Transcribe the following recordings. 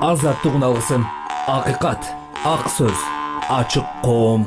Азаттыгын алгысың. Акыйкат, ак сөз, ачык коом.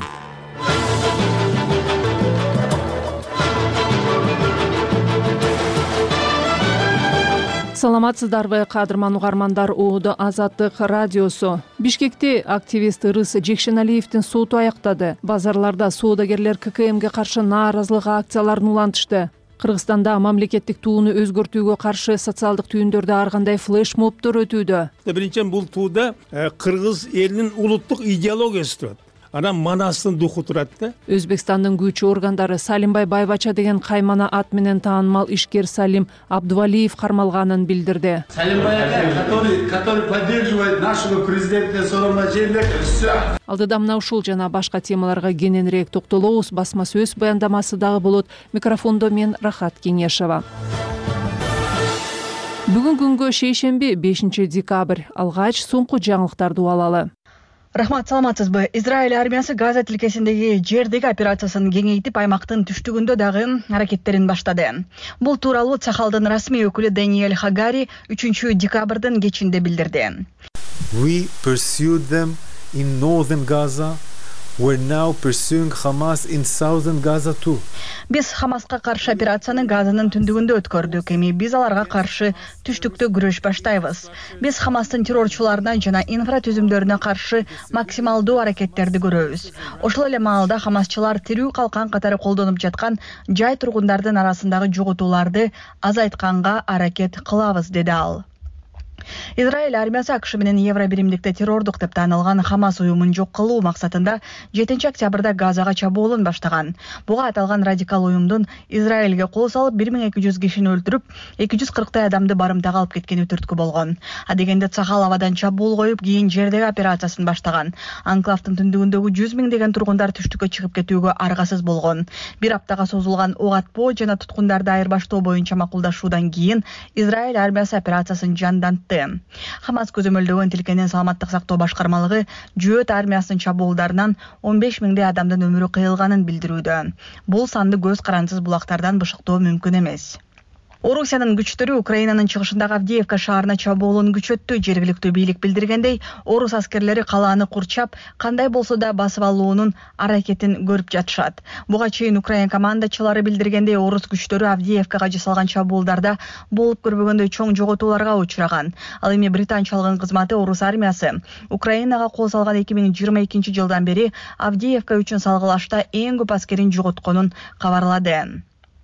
Саламатсыздарбы, кадырман угармандар. Ууда Азаттык радиосу. Бишкекте активист Ырыс Жекшеналиевдин соту аяктады. Базарларда соодагерлер ККМге каршы нааразылык акцияларын улантышты. Кыргызстанда мамлекеттик тууну өзгөртүүгө каршы социалдык түйүндөрдө ар кандай флешмобдор өтүүдө. Биринчиден бул тууда кыргыз элинин улуттук идеологиясы турат. Анан манастын духу турат да. Өзбекстандын күчү органдары Салимбай Байбача деген каймана ат менен таанымал ишкер Салим Абдувалиев кармалганын билдирди. Салимбай который поддерживает нашего президента Сооронбай Жээнбековича. Алдыда мына ушул жана башка темаларга кененирээк токтолобуз. Басма сөз баяндамасы дагы болот. Микрофондо мен Рахат Кеңешова. Бүгүн күнгө шейшемби 5 декабрь. Алгач соңку жаңылыктарды алалы. Рахмат, саламатсызбы? Израиль армиясы Газа тилкесиндеги жердеги операциясын кеңейтип, аймактын түштүгүндө дагы аракеттерин баштады. Бул тууралуу Цахалдын расмий өкүлү Даниэль Хагари 3 декабрдын кечинде билдирди. We pursued them in northern Gaza. We're now pursuing Hamas in southern Gaza too. Биз Хамаска каршы операцияны Газанын түндүгүндө өткөрдүк. Эми биз аларга каршы түштүктө күрөш баштайбыз. Биз Хамастын террорчуларына жана инфратүзүмдөрүнө каршы максималдуу аракеттерди көрөбүз. Ошол эле маалда Хамасчылар тирүү калкан катары колдонуп жаткан жай тургундардын арасындагы жоготууларды азайтканга аракет кылабыз, деди ал. Израиль армиясы АКШ менен Евробиримдикте террордук деп таанылган Хамас уюмун жок кылуу максатында 7 октябрда Газага чабуулун баштаган. Буга аталган радикал уюмдун Израилге кол салып 1200 кишини өлтүрүп, 240 адамды барымтага алып кеткени түрткү болгон. Адегенде Цахал абадан чабуул коюп, кийин жердеги операциясын баштаган. Анклавдын түндүгүндөгү 100 миңдеген тургундар түштүккө чыгып кетүүгө аргасыз болгон. Бир аптага созулган ок атпоо жана туткундарды айырбаштоо боюнча макулдашуудан кийин Израиль армиясы операциясын жандантты. Хамас көзөмөлдөгөн тилкенин саламаттык сактоо башкармалыгы Жөөт армиясынын чабуулдарынан 15 миңдей адамдын өмүрү кыйылганын билдирүүдө. Бул санды көз карансыз булактардан бышыктоо мүмкүн эмес. Орусиянын күчтөрү Украинанын чыгышындагы Авдеевка шаарына чабуулун күчөттү. Жергиликтүү бийлик билдиргендей, орус аскерлери калааны курчап, кандай болсо да басып алуунун аракетин көрүп жатышат. Буга чейин Украин командачылары билдиргендей, орус күчтөрү Авдеевкага жасалган чабуулдарда болуп көрбөгөндөй чоң жоготууларга учураган. Ал эми британчалыгын кызматы орус армиясы Украинага кол салган 2022 жылдан бери Авдеевка үчүн салгылашта эң көп аскерин жоготконун кабарлады.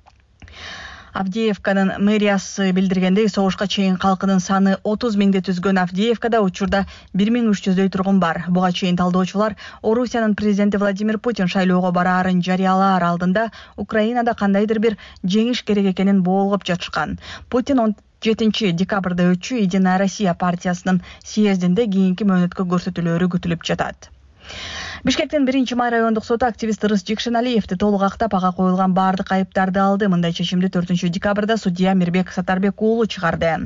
Авдеевканын мэриясы билдиргендей, согушка чейин калкынын саны 30 миңди түзгөн Авдеевкада учурда 1300дөй тургун бар. Буга чейин талдоочулар Орусиянын президенти Владимир Путин шайлоого бараарын жарыялаар алдында Украинада кандайдыр бир жеңиш керек экенин боолгоп жатышкан. Путин 7 декабрда өтчү Единая Россия партиясынын съездинде кийинки мөөнөткө көрсөтүүлөрү күтүлүп жатат. Бишкектин 1-май райондук соту активист Ырыс Жекшеналиевди толук актап, ага коюлган баардык айыптарды алды. Мындай чечимди 4 декабрда судья Мирбек Сатарбек уулу чыгарды.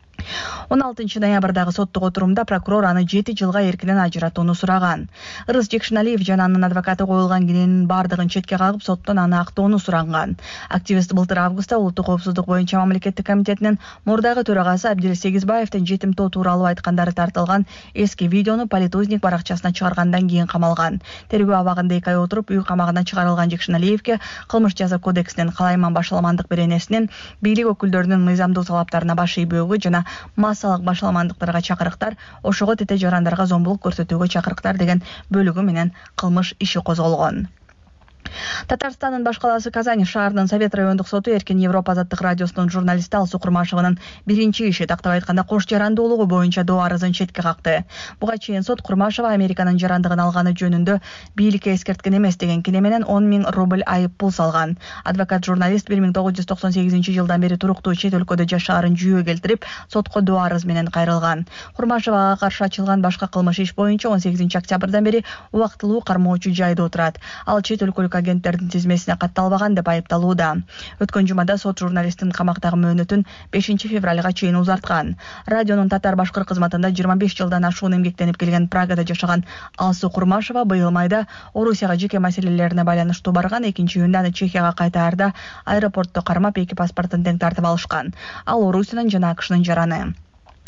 16 ноябрдагы соттук отурумда прокурор аны 7 жылга эркинен ажыратууну сураган. Ырыс Жекшеналиев жана анын адвокаты коюлган кененин бардыгын четке кагып, соттон аны актоону суранган. Активист былтыр августта улуттук коопсуздук боюнча мамлекеттик комитетинин мурдагы төрагасы Абдил Сегизбаевдин жетимтоо тууралуу айткандары тартылган эски видеону Политузник баракчасына чыгаргандан кийин камалган. Тергөө абагында 2 ай отуруп, үй камагынан чыгарылган Жекшеналиевге кылмыш жаза кодексинин калайман башаламандык беренесинин бийлик өкүлдөрүнүн мыйзамдуу талаптарына баш ийбөөгө жана массалык башаламандыктарга чакырыктар, ошого тете жарандарга зомбулук көрсөтүүгө чакырыктар деген бөлүгү менен кылмыш иши козголгон. Татарстандын баш калаасы Казань шаарынын Совет райондук соту Эркин Европа азаттык радиосунун журналисти Алсу Курмашеванын биринчи иши, тактап айтканда кош жарандуулугу боюнча доо арызын четке какты. Буга чейин сот Курмашева Американын жарандыгын алганы жөнүндө бийликке эскерткен эмес деген кине менен 10 000 рубль айып пул салган. Адвокат журналист 1998 жылдан бери туруктуу чет өлкөдө жашаарын жүйө келтирип, сотко доо арыз менен кайрылган. Курмашевага каршы ачылган башка кылмыш иш боюнча 18 октябрдан бери убактылуу кармоочу жайда отурат. Ал чет өлкөлүк агенттердин тизмесине катталбаган деп айыпталууда. Өткөн жумада сот журналисттин камактагы мөөнөтүн 5 февралга чейин узарткан. Радионун татар башкыр кызматында 25 жылдан ашуун эмгектенип келген Прагада жашаган Алсу Курмашева быйыл майда Орусияга жеке маселелерине байланыштуу барган. 2-июнда аны Чехияга кайтаарда аэропортто кармап 2 паспортун тең тартып алышкан. Ал Орусиянын жана АКШнын жараны.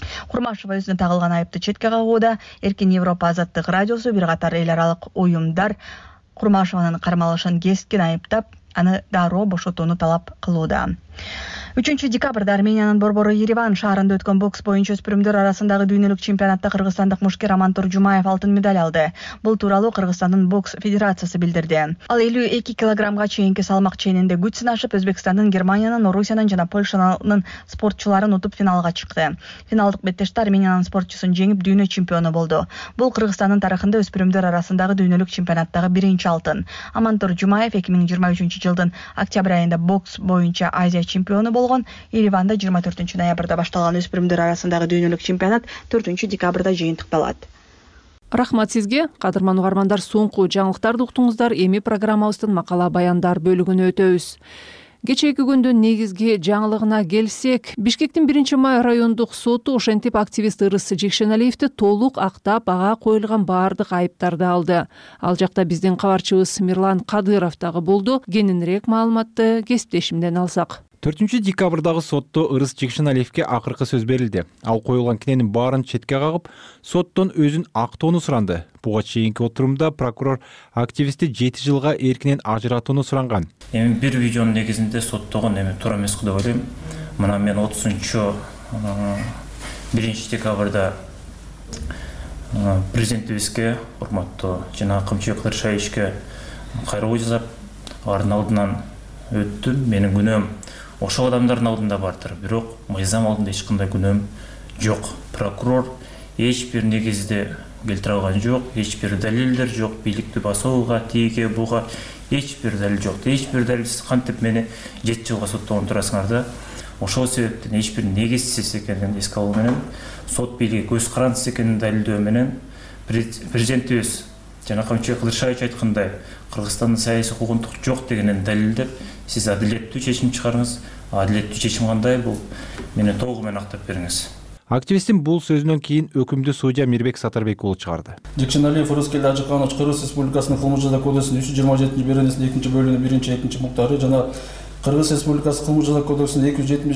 Курмашева өзүнө тагылган айыпты четке кагууда. Эркин Европа азаттык радиосу бир катар эл аралык уюмдар Курмашеванын кармалышын кескин айыптап, аны дароо бошотууну талап кылууда. 3 декабрда Армениянын борбору Ереван шаарында өткөн бокс боюнча өспүрүмдөр арасындагы дүйнөлүк чемпионатта кыргызстандык мушкер Амантур Жумаев алтын медаль алды. Бул тууралуу Кыргызстандын бокс федерациясы билдирди. Ал 52 килограммга чейинки салмак ченинде күч сынашып, Өзбекстандын, Германиянын, Орусиянын жана Польшанын спортчуларын утуп финалга чыкты. Финалдык беттеште Армениянын спортчусун жеңип дүйнө чемпиону болду. Бул Кыргызстандын тарыхында өспүрүмдөр арасындагы дүйнөлүк чемпионаттагы биринчи алтын. Амантур Жумаев 2023 жылдын октябрь айында бокс боюнча Азия чемпиону болгон. Ереванда 24 ноябрда башталган өспүрүмдөр арасындагы дүйнөлүк чемпионат 4 декабрда жыйынтыкталат. Рахмат сизге, кадырман угармандар, соңку жаңылыктарды уктуңуздар. Эми программабыздын макала баяндар бөлүгүнө өтөбүз. Кечээки күндүн негизги жаңылыгына келсек, Бишкектин 1-май райондук соту ошентип активист Ырыс Жекшеналиевди толук актап, ага коюлган баардык айыптарды алды. Ал жакта биздин кабарчыбыз Мирлан Кадыров дагы болду. Кененирээк маалыматты кесиптешимден алсак. 4 декабрдагы сотто Ырыс Жекшеналиевге акыркы сөз берилди. Ал коюлган кененин баарын четке кагып, соттон өзүн актоону суранды. Буга чейинки отурумда прокурор активистти 7 жылга эркинен ажыратууну суранган. Эми бир видеонун негизинде соттогон туура эмес деп ойлойм. Мына мен 30 декабрда президентибизге, урматтуу жана Камчыбек Кылычбаевичке кайрылуу жасап, алардын алдынан өттүм. Менин күнөөм ошол адамдардын алдында бардыр. Бирок мыйзам алдында эч кандай күнөөм жок. Прокурор эч бир негизди келтире алган жок, эч бир далилдер жок, бийликти басууга, тиге буга эч бир далил жок. Эч бир далилсиз кантип мени 7 жылга соттогон турасыңар да. Ошол себептен эч бир негизсиз экенин эске алуу менен, сот бийлиги көз карандысыз экенин далилдөө менен президентибиз жана Камчыбек Кылычбаевич айткандай, Кыргызстандын саясий куугунтук жок дегенин далилдеп, сиз адилеттүү чечим чыгарыңыз. Адилеттүү чечим кандай? Бул мени толугу менен актап бериңиз. Активисттин бул сөзүнөн кийин өкүмдү судья Мирбек Сатарбек уулу чыгарды. Жекшеналиев Рыскелди Ажыканович Кыргыз Республикасынын кылмыш жаза кодексинин 327 беренесинин 2-бөлүгүнүн 1-2 муктары жана Кыргыз Республикасы кылмыш жаза кодексинин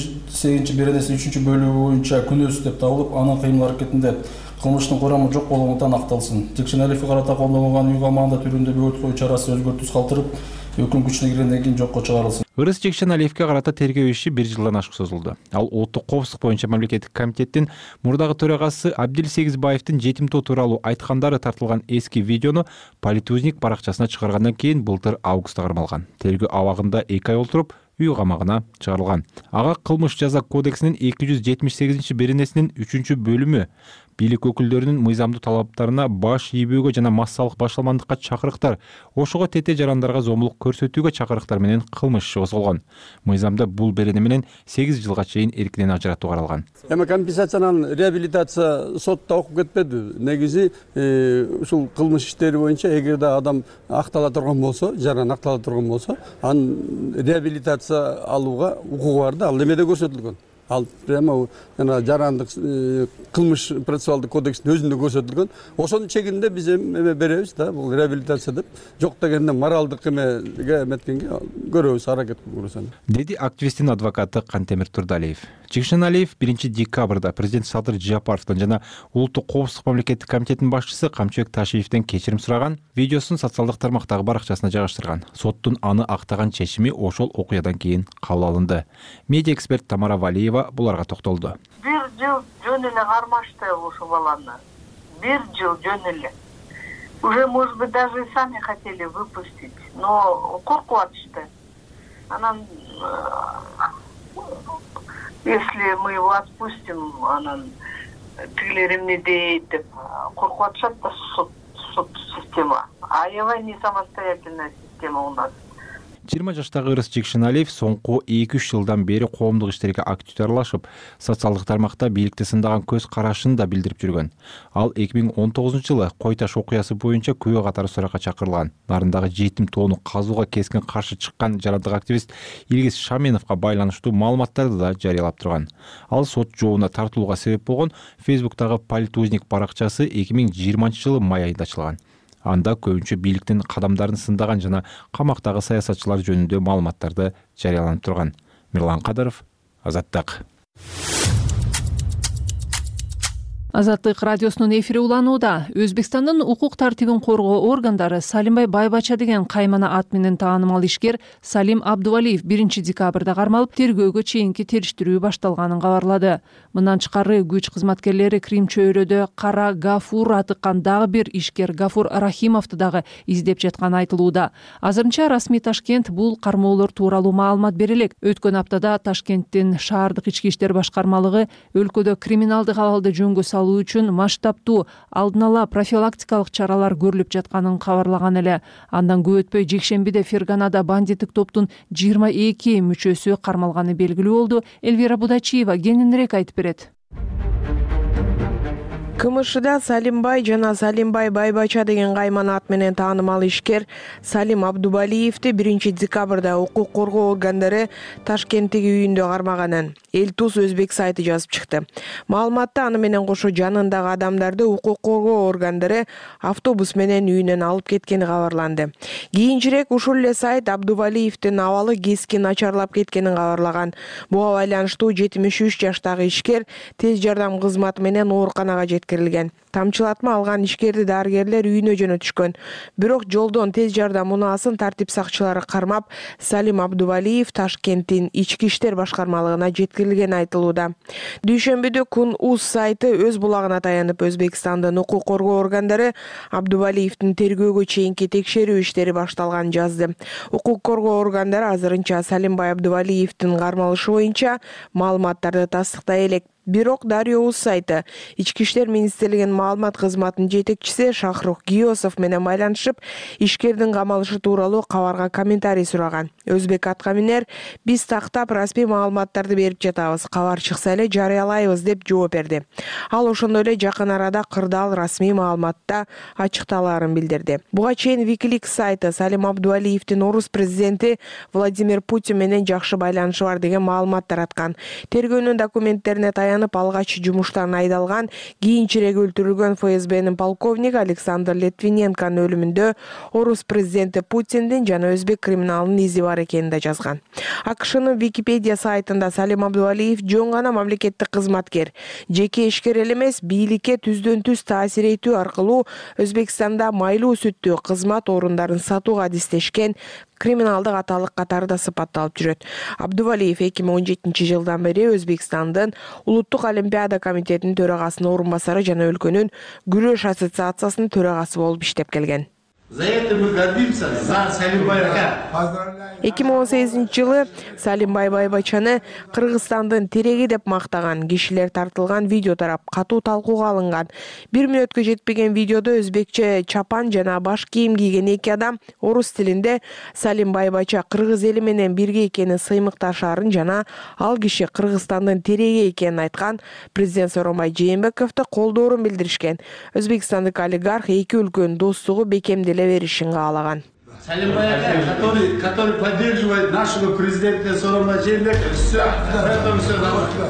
278 беренесинин 3-бөлүгү боюнча күнөөсүз деп табылып, анын кыймыл аракетинде кылмыштын курамы жок болгондуктан акталсын. Жекшеналиевге карата колдонулган үй камагында түрүндө бөгөт кою чарасы өзгөртүүсүз калтырып, өкүм күчүнө киргенден кийин жокко чыгарылсын. Ырыс Жекшеналиевге карата тергөө иши 1 жылдан ашык созулду. Ал улуттук коопсуздук боюнча мамлекеттик комитеттин мурдагы төрагасы Абдил Сегизбаевдин жетимтоо тууралуу айткандары тартылган эски видеону Политузник баракчасына чыгаргандан кийин былтыр августта кармалган. Тергөө абагында 2 ай олтуруп, үй камагына чыгарылган. Ага кылмыш жаза кодексинин 278 беренесинин 3-бөлүмү бийлик өкүлдөрүнүн мыйзамдуу талаптарына баш ийбөөгө жана массалык башаламандыкка чакырыктар, ошого тете жарандарга зомбулук көрсөтүүгө чакырыктар менен кылмыш иши козголгон. Мыйзамда бул берене менен 8 жылга чейин эркинен ажыратуу каралган. Эми компенсациянын реабилитация сотто окуп кетпеди. Негизи ушул кылмыш иштери боюнча эгерде адам актала турган болсо, жаран актала турган болсо, анын реабилитация алууга укугу бар да, ал эмеде көрсөтүлгөн. Ал прямо жарандык кылмыш процессуалдык кодекстин өзүндө көрсөтүлгөн. Ошонун чегинде биз эме беребиз да, бул реабилитация деп. Жок дегенде моралдык эмеге эметкенге көрөбүз, аракет кылабыз. Деди активисттин адвокаты Кантемир Турдалиев. Жекшеналиев 1 декабрда президент Садыр Жапаровдон жана улуттук коопсуздук мамлекеттик комитетинин башчысы Камчыбек Ташиевден кечирим сураган, видеосун социалдык тармактагы баракчасына жайгаштырган. Соттун аны актаган чечими ошол окуядан кийин кабыл алынды. Медиа эксперт Тамара Валиева буларга токтолду. 1 жыл жөн эле кармашты ошол баланы. 1 жыл жөн эле. Уже, может быть, даже и сами хотели выпустить, но коркуп атышты. Анан если мы его отпустим, анан тигилер эмне дейт деп коркуп атышат да суд система. Аябай не самостоятельная система у нас. 20 жаштагы Ырыс Жекшеналиев соңку 2-3 жылдан бери коомдук иштерге активдүү аралашып, социалдык тармакта бийликти сындаган көз карашын да билдирип жүргөн. Ал 2019-жылы Кой Таш окуясы боюнча күбө катары суракка чакырылган. Нарындагы жетим тоону казууга кескин каршы чыккан жарандык активист Илгиз Шаменовго байланыштуу маалыматтарды да жарыялап турган. Ал сот жообуна тартылууга себеп болгон Facebook'тагы Политузник баракчасы 2020-жылы май айында ачылган. Анда көбүнчө бийликтин кадамдарын сындаган жана камактагы саясатчылар жөнүндө маалыматтарды жарыяланып турган. Мирлан Кадыров, Азаттык. Азаттык радиосунун эфири уланууда. Өзбекстандын укук тартибин коргоо органдары Салимбай Байбача деген каймана ат менен таанымал ишкер Салим Абдувалиев 1-декабрда кармалып, тергөөгө чейинки териштирүү башталганын кабарлады. Мындан тышкары күч кызматкерлери Крим чөйрөдө Кара Гафур атыккан дагы бир ишкер Гафур Рахимовду дагы издеп жатканы айтылууда. Азырынча расмий Ташкент бул кармоолор тууралуу маалымат бере элек. Өткөн аптада Ташкенттин шаардык ички иштер башкармалыгы өлкөдө криминалдык абалды жөнгө салуу үчүн масштабтуу алдын ала профилактикалык чаралар көрүлүп жатканын кабарлаган эле. Андан көп өтпөй жекшембиде Ферганада бандиттик топтун 22 мүчөсү кармалганы белгилүү болду. Элвира Будачиева кененирээк айтып берет. КМШда Салимбай жана Салимбай Байбача деген каймана ат менен таанымал ишкер Салим Абдувалиевди 1-декабрда укук коргоо органдары Ташкенттеги үйүндө кармаганын Элтус Өзбек сайты жазып чыкты. Маалыматта аны менен кошо жанындагы адамдарды укук коргоо органдары автобус менен үйүнөн алып кеткени кабарланды. Кийинчерээк ушул эле сайт Абдувалиевдин абалы кескин начарлап кеткенин кабарлаган. Буга байланыштуу 73 жаштагы ишкер тез жардам кызматы менен ооруканага жеткирилген. Тамчылатма алган ишкерди дарыгерлер үйүнө жөнөтүшкөн. Бирок жолдон тез жардам унаасын тартип сакчылары кармап, Салим Абдувалиев Ташкенттин ички иштер башкармалыгына жеткирилгени айтылууда. Дүйшөмбүдө Kun.uz сайты өз булагына таянып, Өзбекстандын укук коргоо органдары Абдувалиевдин тергөөгө чейинки текшерүү иштери башталганын жазды. Укук коргоо органдары азырынча Салимбай Абдувалиевдин кармалышы боюнча маалыматтарды тастыктай элек. Бирок Дарио.uz сайты Ички иштер министрлигинин маалымат кызматынын жетекчиси Шахрух Гиосов менен байланышып, ишкердин камалышы тууралуу кабарга комментарий сураган. Өзбек аткаминер биз тактап расмий маалыматтарды берип жатабыз, кабар чыкса эле жарыялайбыз деп жооп берди. Ал ошондой эле жакын арада кырдаал расмий маалыматта ачыкталаарын билдирди. Буга чейин Wikileaks сайты Салим Абдувалиевдин орус президенти Владимир Путин менен жакшы байланышы бар деген маалымат тараткан. Тергөөнүн документтерине алгач жумуштан айдалган, кийинчерээк өлтүрүлгөн ФСБнин полковниги Александр Литвиненконун өлүмүндө орус президенти Путиндин жана өзбек криминалынын изи бар экенин да жазган. АКШнын Википедия сайтында Салим Абдувалиев жөн гана мамлекеттик кызматкер, жеке ишкер эле эмес, бийликке түздөн-түз таасир этүү аркылуу Өзбекстанда майлуу сүттүү кызмат орундарын сатууга адистешкен криминалдык аталык катарында сыпатталып жүрөт. Абдувалиев 2017 жылдан бери Өзбекстандын Улуттук Олимпиада комитетинин төрагасынын орун басары жана өлкөнүн күрөш ассоциациясынын төрагасы болуп иштеп келген. За это мы гордимся, за Салимбая. 2018 жылы Салимбай Байбачаны Кыргызстандын тереги деп мактаган кишилер тартылган видео тарап катуу талкууга алынган. 1 мүнөткө жетпеген видеодо өзбекче чапан жана баш кийим кийген эки адам орус тилинде Салим Байбача кыргыз эли менен бирге экенин сыймыкташаарын жана ал киши Кыргызстандын тереги экенин айткан президент Сооронбай Жээнбековду колдоорун билдиришкен. Өзбекстандык олигарх эки өлкөнүн достугу бекемделе беришин каалаган. Салимбай, который поддерживает нашего президента Сооронбай Жээнбекова. Все, это все нормально.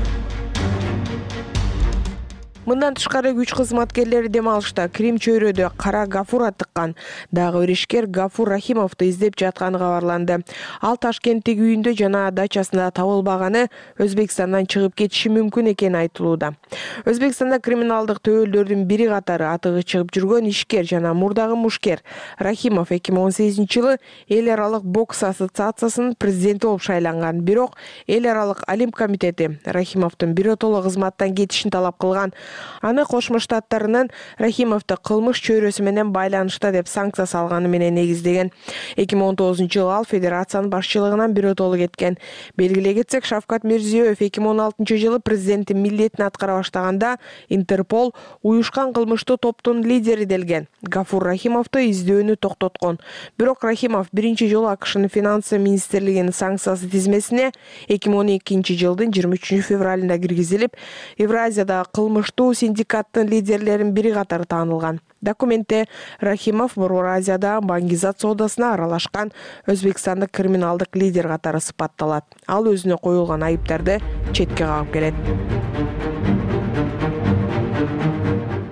Мындан тышкары күч кызматкерлери дем алышта Крим чөйрөдө Кара Гафур атыккан дагы бир ишкер Гафур Рахимовду издеп жатканы кабарланды. Ал Ташкенттеги үйүндө жана дачасында табылбаганы, Өзбекстандан чыгып кетиши мүмкүн экени айтылууда. Өзбекстанда криминалдык төбөлдөрдүн бири катары атыгы чыгып жүргөн ишкер жана мурдагы мушкер Рахимов 2018 жылы эл аралык бокс ассоциациясынын президенти болуп шайланган. Бирок эл аралык Олимп комитети Рахимовдун биротоло кызматтан кетишин талап кылган. Аны Кошмо Штаттарынын Рахимовду кылмыш чөйрөсү менен байланышта деп санкция салганы менен негиздеген. 2019 жылы ал федерациянын башчылыгынан биротоло кеткен. Белгилей кетсек, Шавкат Мирзиёев 2016 жылы президенттин милдетин аткара баштаганда Интерпол уюшкан кылмыштуу топтун лидери делген Гафур Рахимовду издөөнү токтоткон. Бирок Рахимов биринчи жолу АКШнын финансы министрлигинин санкциясы тизмесине 2012 жылдын 23 февралында киргизилип, Евразиядагы кылмыштуу синдикаттын лидерлеринин бири катары таанылган. Документте Рахимов Борбор Азияда баңгизат соодасына аралашкан өзбекстандык криминалдык лидер катары сыпатталат. Ал өзүнө коюлган айыптарды четке кагып келет.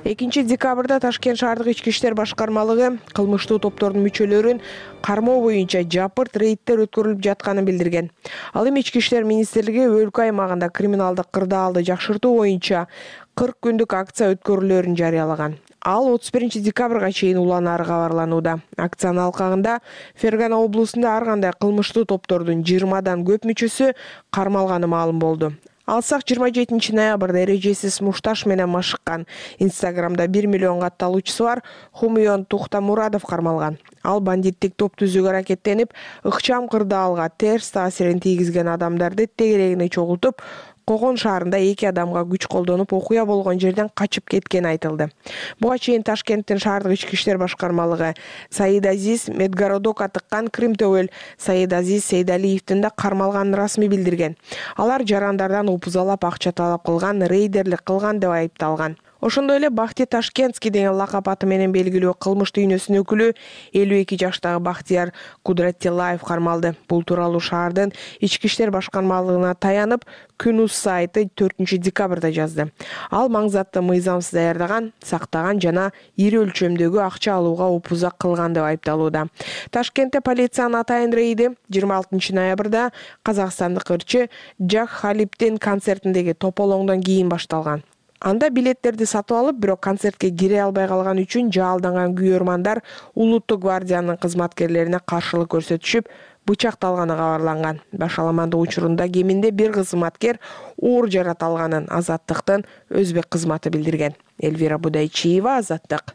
2 декабрда Ташкент шаардык ички иштер башкармалыгы кылмыштуу топтордун мүчөлөрүн кармоо боюнча жапырт рейдтер өткөрүлүп жатканын билдирген. Ал эми ички иштер министрлиги өлкө аймагында криминалдык кырдаалды жакшыртуу боюнча 40 күндүк акция өткөрүлөөрүн жарыялаган. Ал 31 декабрга чейин уланары кабарланууда. Акциянын алкагында Фергана облусунда ар кандай кылмыштуу топтордун 20дан көп мүчөсү кармалганы маалым болду. Алсак 27 ноябрда эрежесиз мушташ менен машыккан, Инстаграмда 1 миллион катталуучусу бар Хумион Тухтамурадов кармалган. Ал бандиттик топ түзүүгө аракеттенип, ыкчам кырдаалга терс таасирин тийгизген адамдарды тегерегине чогултуп, Когон шаарында 2 адамга күч колдонуп, окуя болгон жерден качып кеткени айтылды. Буга чейин Ташкенттин шаардык ички иштер башкармалыгы Саид Азиз Медгородокко тыккан Крим-Төбөл Саид Азиз Сейдалиевдин да кармалганын расмий билдирген. Алар жарандардан упузалап акча талап кылган, рейдерлик кылган деп айыпталган. Ошондой эле Бахти Ташкентский деген лакап аты менен белгилүү кылмыш дүйнөсүнүн өкүлү 52 жаштагы Бахтияр Кудратилаев кармалды. Бул тууралуу шаардын ички иштер башкармалыгына таянып, Күнүс сайты 4 декабрда жазды. Ал маңзатты мыйзамсыз даярдаган, сактаган жана ири өлчөмдөгү акча алууга упузак кылган деп айыпталууда. Ташкентте полициянын атайын рейди 26 ноябрда казакстандык ырчы Жак Халиптин концертиндеги тополоңдон кийин башталган. Анда билеттерди сатып алып, бирок концертке кире албай калган үчүн жаалданган күйөрмандар Улуттук гвардиянын кызматкерлерине каршылык көрсөтүшүп, бычакталганы кабарланган. Башаламандык учурунда кеминде 1 кызматкер оор жарат алганын Азаттыктын өзбек кызматы билдирген. Эльвира Будайчиева, Азаттык.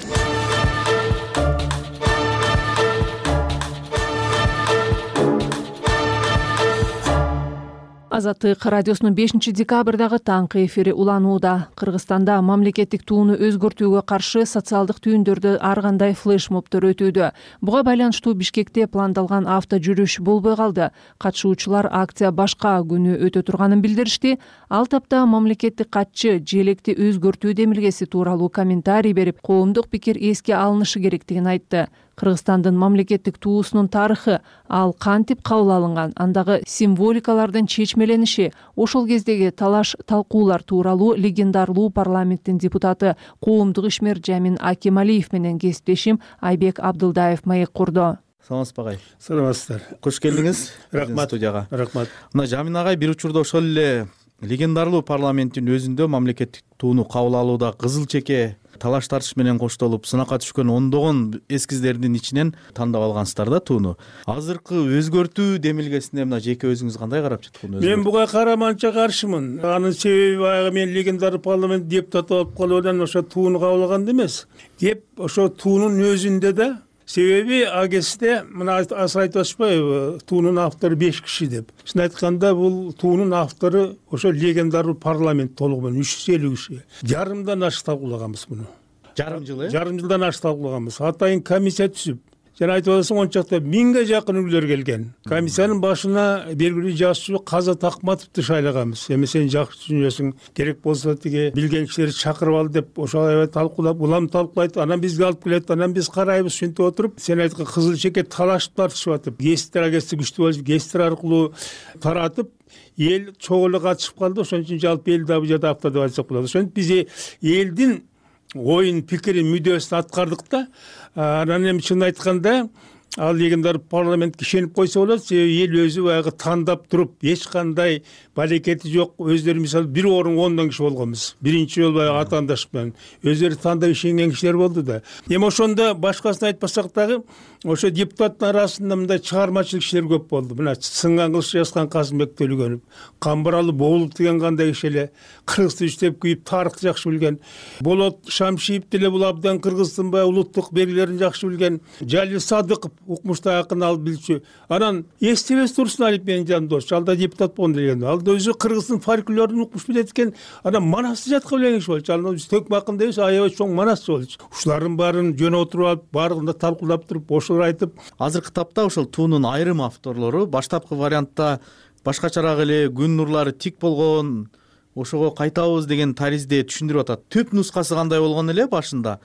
Азаттык радиосунун 5 декабрдагы таңкы эфири уланууда. Кыргызстанда мамлекеттик тууну өзгөртүүгө каршы социалдык түйүндөрдө ар кандай флешмобдор өтүүдө. Буга байланыштуу Бишкекте пландалган авто жүрүш болбой калды. Катышуучулар акция башка күнү өтө турганын билдиришти. Ал тапта мамлекеттик катчы желекти өзгөртүү демилгеси тууралуу комментарий берип, коомдук пикир эске алынышы керектигин айтты. Кыргызстандын мамлекеттик туусунун тарыхы, ал кантип кабыл алынган, андагы символикалардын чечмелениши, ошол кездеги талаш талкуулар тууралуу легендарлуу парламенттин депутаты коомдук ишмер Жамин Акималиев менен кесиптешим Айбек Абдылдаев маек курду. Саламатсызбы агай? Саламатсыздар. Кош келдиңиз. Рахмат студияга. Рахмат. Мына Жамин агай бир учурда ошол эле легендарлуу парламенттин өзүндө мамлекеттик тууну кабыл алууда кызыл чеке талаш тартыш менен коштолуп сынакка түшкөн ондогон эскиздердин ичинен тандап алгансыздар да тууну. Азыркы өзгөртүү демилгесине мына жеке өзүңүз кандай карап жаткан? Мен буга караманча каршымын. Анын себеби баягы мен легендарлуу парламент депутаты болуп калуудан ошо тууну кабыл алганда эмес. Кеп ошо туунун өзүндө да себеби агесте мына айтып атышпайбы, туунун автору 5 киши деп. Чын айтканда бул туунун автору ошо легендарлуу парламент толугу менен 350 киши. Жарымдан ашык талкуулаганбыз муну. Жарым жыл, Жарым жылдан ашык талкуулаганбыз. Атайын комиссия түзүп, жана айтып атасың ончакта 1000ге жакын үйлөр келген. Комиссиянын башына белгилүү жазуучу Каза Такматовду шайлаганбыз. Эми сен жакшы түшүнөсүң, керек болсо тиги билген кишилерди чакырып ал деп ошол аябай талкуулап, улам талкуулайт, анан бизге алып келет, анан биз карайбыз, ушинтип отуруп, сен айткан кызыл чеке талашып тартышып атып, гесттер агесте күчтүү болуп, гесттер аркылуу таратып, эл чоң эле катышып калды. Ошон үчүн жалпы эл дабы жадапта деп айтсак болот. Ошентип биз элдин оюн, пикирин, мүдөөсүн аткардык да. Анан эми чын айтканда ал легендар парламентке ишенип койсо болот. Себеби эл өзү баягы тандап туруп, эч кандай балекети жок. Өздөрү мисалы бир орун 10 киши болгонбуз. Биринчи жолу баягы атаандаш менен өздөрү тандап ишенген кишилер болду да. Эми ошондо башкасын айтпасак дагы ошо депутаттын арасында мындай чыгармачылык кишилер көп болду. Мына сынган кылыч жазган Казымбек Төлөгөнов, Камбаралы Боолук деген кандай киши эле, кыргыз тилин иштеп күйүп, тарыхты жакшы билген. Болот Шамшиев деле бул абдан кыргыздын баягы улуттук белгилерин жакшы билген. Жалил Садыков укмуштуу акын ал билчү. Анан Эстебес Турсуналиев менин жандош, ал да депутат болгон деген. Ал да өзү кыргыздын фольклорун укмуш билет экен. Анан манасты жатка билген киши болчу. Ал төк акын дейбиз, аябай чоң манасчы болчу. Ушулардын баарын жөн отуруп алып, баарында талкуулап туруп, ошолор айтып. Азыркы тапта ошол туунун айрым авторлору баштапкы вариантта башкачараак эле күн нурлары тик болгон, ошого кайтабыз деген таризде түшүндүрүп атат. Түп нускасы кандай болгон эле башында?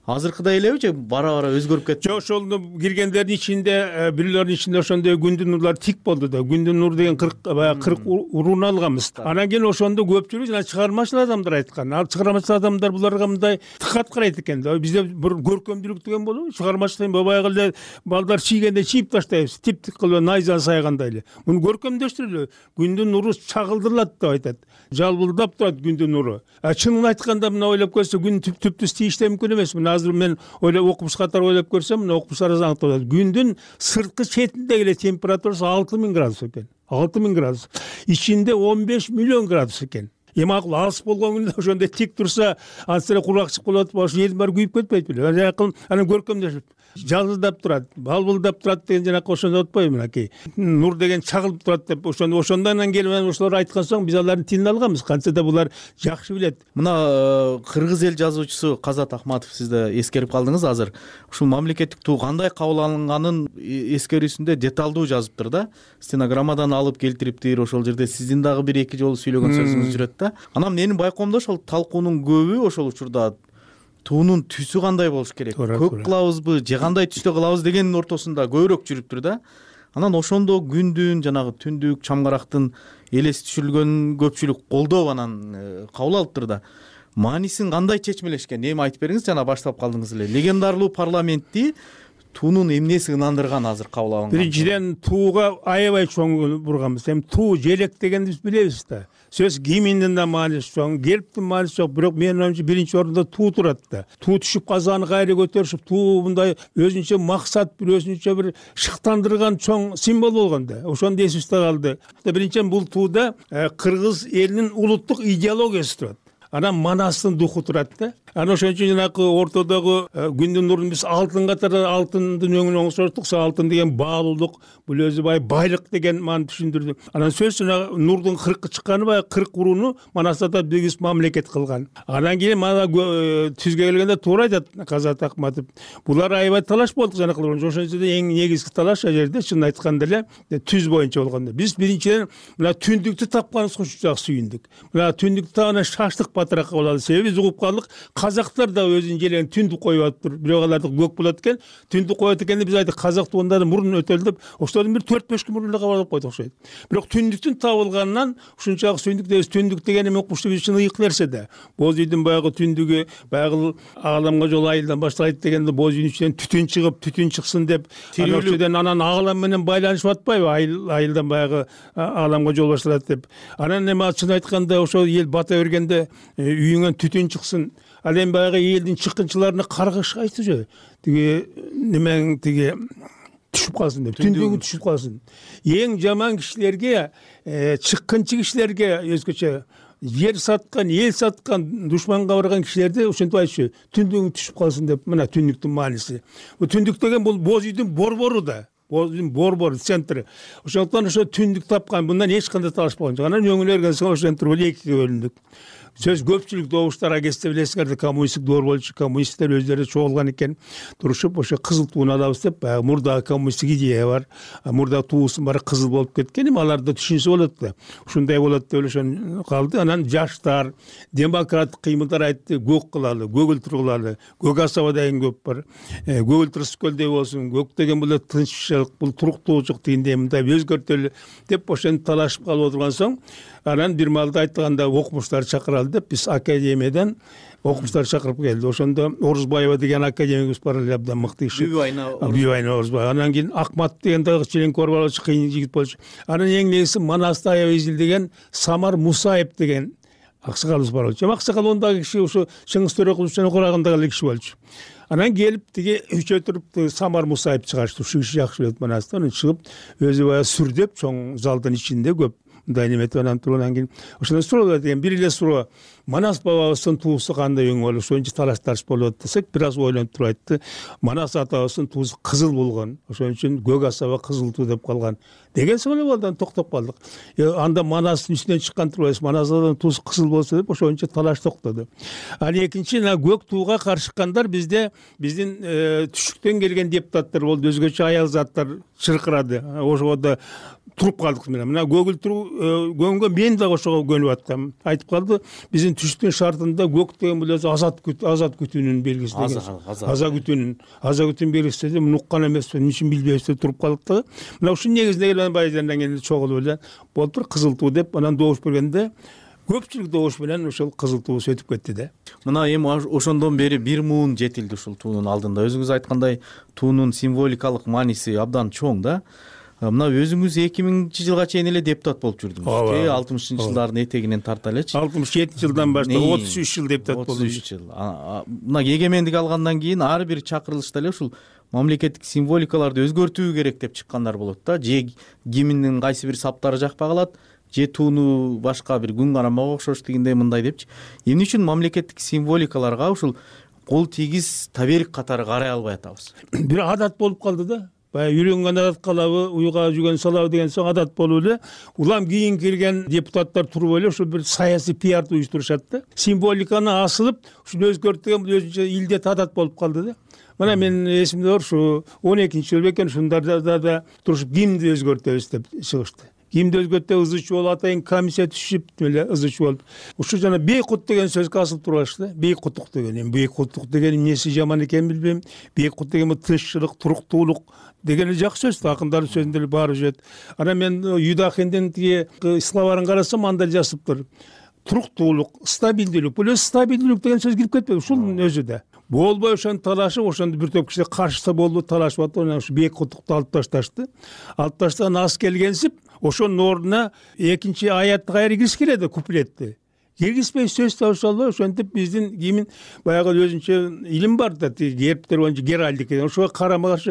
азыркыдай элеби же бара бара өзгөрүп кетти? Жок, ошол киргендердин ичинде бирлердин ичинде ошондой күндүн нурлары тик болду да. Күндүн нуру деген 40 урууну алганбыз. Анан кийин ошондо көпчүлүк жана чыгармачыл адамдар айткан. Ал чыгармачыл адамдар буларга мындай тыкат карайт экен да. Бизде бир көркөмдүүлүк деген болобу? Чыгармачылык баягы эле балдар чийгенде чийип таштайбыз. Тип-тик кылып найза сайгандай эле. Муну көркөмдөштүрөлү. Күндүн нуру чагылдырылат деп айтат. Жалбылдап турат күндүн нуру. Чынын айтканда мына ойлоп көрсө күн түп-түз тийиште мүмкүн эмес. Мына азыр мен окумуш катары ойлоп көрсөм, мына окумуштар аныктап атат. Күндүн сырткы четинде эле температурасы 6000 градус экен. 6000 градус. Ичинде 15 миллион градус экен. Эми алыс болгон күндө ошондой тик турса, анысы куракчык болот, ошо жердин баары күйүп кетпейт беле. Анан көркөмдөшүп жалдырдап турат, балбылдап турат деген жанакы ошондо атпайбы мынакей. Нур деген чагылып турат деп ошондон келип ошолор айткан соң биз алардын тилин алганбыз. Кантсе да булар жакшы билет. Мына кыргыз эл жазуучусу Казат Акматов, сиз да эскерип калдыңыз азыр. Ушул мамлекеттик туу кандай кабыл алынганын эскерүүсүндө деталдуу жазыптыр да. Стенограммадан алып келтириптир. Ошол жерде сиздин дагы 1-2 жолу сүйлөгөн сөзүңүз жүрөт да. Анан менин байкоомдо ошол талкуунун көбү ошол учурда туунун түсү кандай болуш керек, көк кылабызбы же кандай түстө кылабыз дегенин ортосунда көбүрөөк жүрүптүр да. Анан ошондо күндүн жанагы түндүк чамгарактын элес түшүрүлгөн көпчүлүк колдоп анан кабыл алыптыр да. Маанисин кандай чечмелешкен, эми айтып бериңиз, жана баштап калдыңыз эле. Легендарлуу парламентти туунун эмнеси ынандырган азыр кабыл алынган? Биринчиден тууга аябай чоң бурганбыз. Эми туу желек дегенди биз билебиз да. Сөз гимндин да мааниси чоң, гербтин мааниси чоң, бирок менин оюмча биринчи орунда туу турат да. Туу түшүп казаны кайра көтөрүшүп, туу мындай өзүнчө максат, өзүнчө бир шыктандырган чоң символ болгон да. Ошону эсибизде калды. Биринчиден бул тууда кыргыз элинин улуттук идеологиясы турат. Анан манастын духу турат да. Анан ошон үчүн жанакы ортодогу күндүн нурун биз алтын катары, алтындын өңүнө оңшорттук. Алтын деген баалуулук, бул өзү байлык деген маани түшүндүрдү. Анан сөз нурдун 40 чыкканы 40 урууну Манастада биз мамлекет кылган. Анан кийин мана түзгө келгенде туура айтат Казат Акматов. Булар аябай талаш болду жанакылар. Ошондо эң негизги талаш ал жерде чын айтканда эле түз боюнча болгондо. Биз биринчиден мына түндүктү тапканыбызга үчүн жакшы сүйүндүк. Мына түндүктү анан шаштык батыраак болду. Себеби биз угуп калдык, казактар да өзүнүн желегин түндүк коюп атыптыр. Бирок аларды көк болот экен, түндүк коет экен деп биз айттык, казак туугандары мурун өтөлдөп, ошолордун бир 4-5 күн мурун эле кабарлап койдук окшойт. Бирок түндүктүн табылганынан ушунчалык сүйүндүк деп, түндүк деген эми окумуштуу биз үчүн ыйык нерсе да. Боз үйдүн баягы түндүгү, баягы ааламга жол айылдан башталат дегенде боз үйдүн ичинен түтүн чыгып, түтүн чыксын деп, анан аалам менен байланышып атпайбы? Айылдан баягы ааламга жол башталат деп. Анан эми чын айтканда ошол эл бата бергенде үйүңөн түтүн чыксын. Ал эми баягы элдин чыккынчыларына каргыш айтты же. Тиги немең тиги түшүп калсын деп, түндүгү түшүп калсын. Эң жаман кишилерге, чыккынчы кишилерге өзгөчө жер саткан, эл саткан, душманга барган кишилерди ошентип айтчу, түндүгү түшүп калсын деп. Мына түндүктүн мааниси. Бул түндүк деген бул боз үйдүн борбору да. Боздун борбор центри. Ошондон ошо түндүк тапкан, мындан эч кандай талаш болгон жок. Анан өңүнө келген соң ошентип экиге бөлүндүк. Сөз көпчүлүк добуштар агесте билесиңер, коммунисттик доор болчу, коммунисттер өздөрү чогулган экен, турушуп ошо кызыл тууну алабыз деп, баягы мурдагы коммунисттик идея бар. Мурда туусун баары кызыл болуп кеткен, эми аларды түшүнсө болот да. Ушундай болот деп ошон калды. Анан жаштар, демократтык кыймылдар айтты, көк кылалы, көгүлтүр кылалы. Көк асаба деген көп бар. Көгүлтүр скөлдөй болсун, көк деген бул тынччылык, бул туруктуулук дегенде мындай өзгөртөлү деп ошентип талашып калып отурган соң, анан бир маалда айтканда окумуштар чакыралды деп биз академиядан окумуштар чакырып келди. Ошондо Орузбаева деген академигибиз бар эле, абдан мыкты киши. Бүйбайна Орузбаева. Анан кийин Акмат деген дагы членкор болчу, кыйын жигит болчу. Анан эң негизги Манасты аябай изилдеген Самар Мусаев деген аксакалыбыз бар болчу. Аксакал ондагы киши ушу Чыңгыз Төрөкуловдун курагындагы эле киши болчу. Анан келип тиги үчөө туруп Самар Мусаев чыгачты. Ушу киши жакшы билет Манасты. Анан чыгып өзү баягы сүрдөп чоң залдын ичинде көп мындай неметип анан тургандан кийин ошондон суроолор деген бир эле суроо. Манас бабабыздын туусу кандай өң болуп, ошончо талаш тарш болуп десек, бир аз ойлонуп туруп айтты. Манас атабыздын туусу кызыл болгон. Ошон үчүн көк асаба кызыл туу деп калган. Деген соң эле болду, токтоп калдык. Анда Манастын үстүнөн чыккан турбайбыз. Манас атабыздын туусу кызыл болсо деп ошончо талаш токтоду. Ал экинчи көк тууга каршы чыккандар биздин түшүктөн келген депутаттар болду, өзгөчө аял заттар чыркырады. Ошого туруп калдык мына көгүлтүрүү мен да ошого көнүп атам. Айтып калды, биздин түштүн шартында көк деген бул азат күтүүнүн белгиси деген. Аза күтүүнүн белгиси деп уккан эмеспи, эмне үчүн билбейбиз деп туруп калдык да. Мына ушунун негизинде Байжандан кийин чогулуп эле болуптур, кызыл туу деп анан добуш бергенде көпчүлүк добуш менен ошол кызыл туу өтүп кетти да. Мына эми ошондон бери 1 муун жетилди ушул туунун алдында. Өзүңүз айткандай, туунун символикалык мааниси абдан чоң да. Мына өзүңүз 2000-жылга чейин эле депутат болуп жүрдүңүз. 60-жылдардын этегинен тарта элечи. 67-жылдан баштап 33 жыл депутат болдум. 33 жыл. Мына эгемендик алгандан кийин ар бир чакырылышта эле ушул мамлекеттик символикаларды өзгөртүү керек деп чыккандар болот да. Же гимндин кайсы бир саптары жакпай калат, же тууну башка бир күн карамага окшош дегендей мындай депчи. Эмне үчүн мамлекеттик символикаларга ушул кол тийгиз табелик катары карай албай атабыз? Бир адат болуп калды да. Баягы үйрөнгөн адат калабы, уйга жүгөн салабы деген соң адат болуп эле улам кийин келген депутаттар туруп эле ошо бир саясий пиарды уюштурушат да. Символиканы асылып, ушуну өзгөртүгөн бул өзүнчө илдет адат болуп калды да. Мына мен эсимде бар, ушу 12-жыл бекен ушундарда да турушуп гимнди өзгөртөбүз деп чыгышты. Гимнди өзгөртө ызы чуу болуп атайын комиссия түшүп эле ызы чуу болуп. Ушу жана бейкут деген сөзгө асылып турбашты да. Бейкуттук деген. Эми бейкуттук деген эмнеси жаман экенин билбейм. Бейкут деген тынччылык, туруктуулук деген жакшы сөз. Акындардын сөзүндө эле баары жүрөт. Анан мен Юдахиндин тиги словарын карасам, анда жазыптыр. Туруктуулук, стабилдүүлүк. Бул стабилдүүлүк деген сөз кирип кетпейби? Ушунун өзү да. Болбой ошону талашып, ошондо бир топ киши каршыса болду, талашып атты. Анан ушу бейкуттукту алып ташташты. Алып таштаган аз келгенсип, ошонун ордуна экинчи аятты кайра киргиз келет, куплетти. Киргизбей сөз табыша албай, ошентип биздин гимн баягы өзүнчө илим бар да, гербтер боюнча геральдика. Ошого карама каршы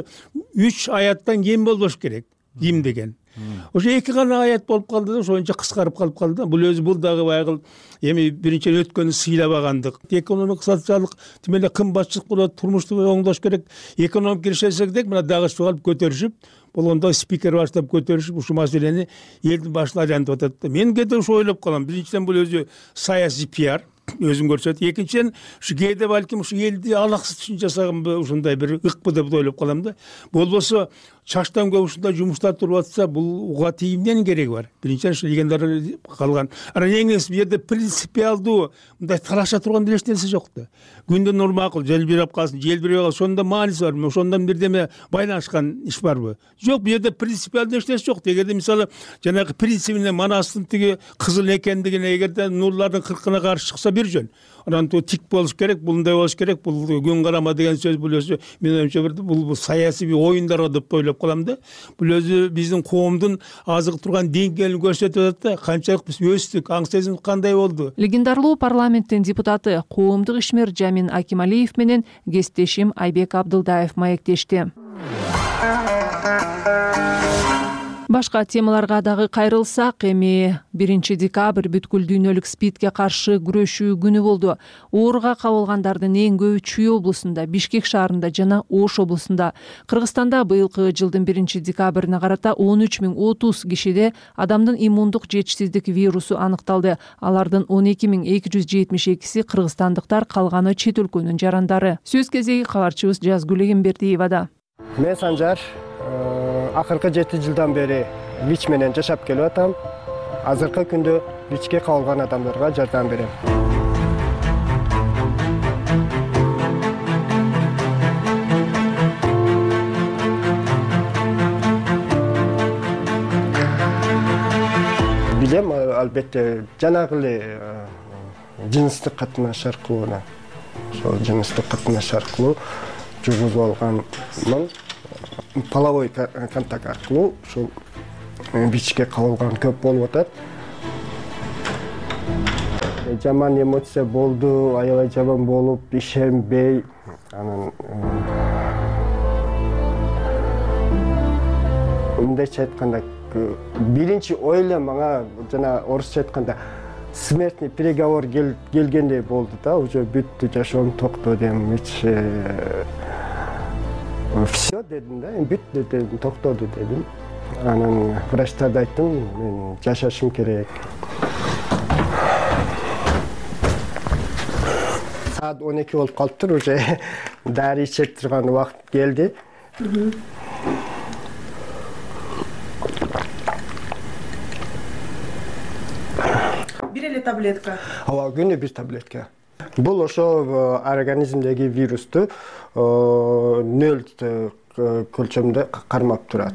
3 аяттан кем болбош керек гимн деген. Ошо 2 гана аят болуп калды да, ошончо кыскарып калып калды да. Бул дагы баягы эми биринчи өткөнү сыйлабагандык. Экономик социалдык тимеле кымбатчылык болот, турмушту оңдош керек. Экономик киришесек мына дагы чыгарып көтөрүшүп, болгондо спикер баштап көтөрүшүп ушу маселени элдин башына айлантып атат да. Мен кээде ушу ойлоп калам. Биринчиден бул өзү саясий пиар өзүн көрсөтөт. Экинчиден ушу кээде балким ушу элди алаксыз түшүн жасаганбы, ушундай бир ыкпы деп ойлоп калам да. Болбосо чачтан көп ушундай жумуштар туруп атса, бул уга тийимден кереги бар. Биринчиден ушу дегендер калган. Анан эң эс бу жерде принципиалдуу мындай талаша турган эч нерсе жок да. Күндө нурмакул желбиреп калсын, желбиребей калсын, ошондо мааниси бар. Ошондон бирдеме байланышкан иш барбы? Жок, бу жерде принципиалдуу эч нерсе жок. Эгерде мисалы жанагы принцибине манастын тиги кызыл экендигине эгерде нурлардын 40-ына каршы чыкса бир жөн. Анан тик болуш керек, мындай болуш керек, бул күн карама деген сөз бул өзү мен ойымча бул саясий оюндар деп ойлоп калам да. Бул өзү биздин коомдун азыгы турган деңгээлин көрсөтүп атат да. Канчалык биз өстүк, аң сезим кандай болду. Легендарлуу парламенттин депутаты, коомдук ишмер Жамин Акималиев менен кесиптешим Айбек Абдылдаев маектешти. Башка темаларга дагы кайрылсак, эми 1-декабрь бүткүл дүйнөлүк СПИДке каршы күрөшүү күнү болду. Ооруга кабылгандардын эң көбү Чүй облусунда, Бишкек шаарында жана Ош облусунда. Кыргызстанда быйылкы жылдын 1-декабрына карата 13.030 кишиде адамдын иммундук жетишсиздик вирусу аныкталды. Алардын 12.272си кыргызстандыктар, калганы чет өлкөнүн жарандары. Сөз кезеги кабарчыбыз Жазгүл Эгембердиевада. Мен Санжар акыркы 7 жылдан бери ВИЧ менен жашап келип атам. Азыркы күндө ВИЧке кабылган адамдарга жардам берем. Билем, албетте, жанагы эле жыныстык катнаш аркылуу, ошол жыныстык катнаш аркылуу жугузуп алганмын. Половой контакт аркылуу ушул ВИЧке кабылган көп болуп атат. Жаман эмоция болду, аябай жаман болуп, ишенбей, анан мындайча айтканда, биринчи ой эле мага жана орусча айтканда смертный приговор келгендей болду да, уже бүттү, жашоом токтоо дедим, все дедим да, бүттү дедим, токтоду дедим. Анан врачтарга айттым, мен жашашым керек. Саат 12 болуп калыптыр, уже дары ичип турган убакыт келди. Бир эле таблетка. Ооба, күнү бир таблетка. Бул ошо организмдеги вирусту 0 көлчөмдө кармап турат.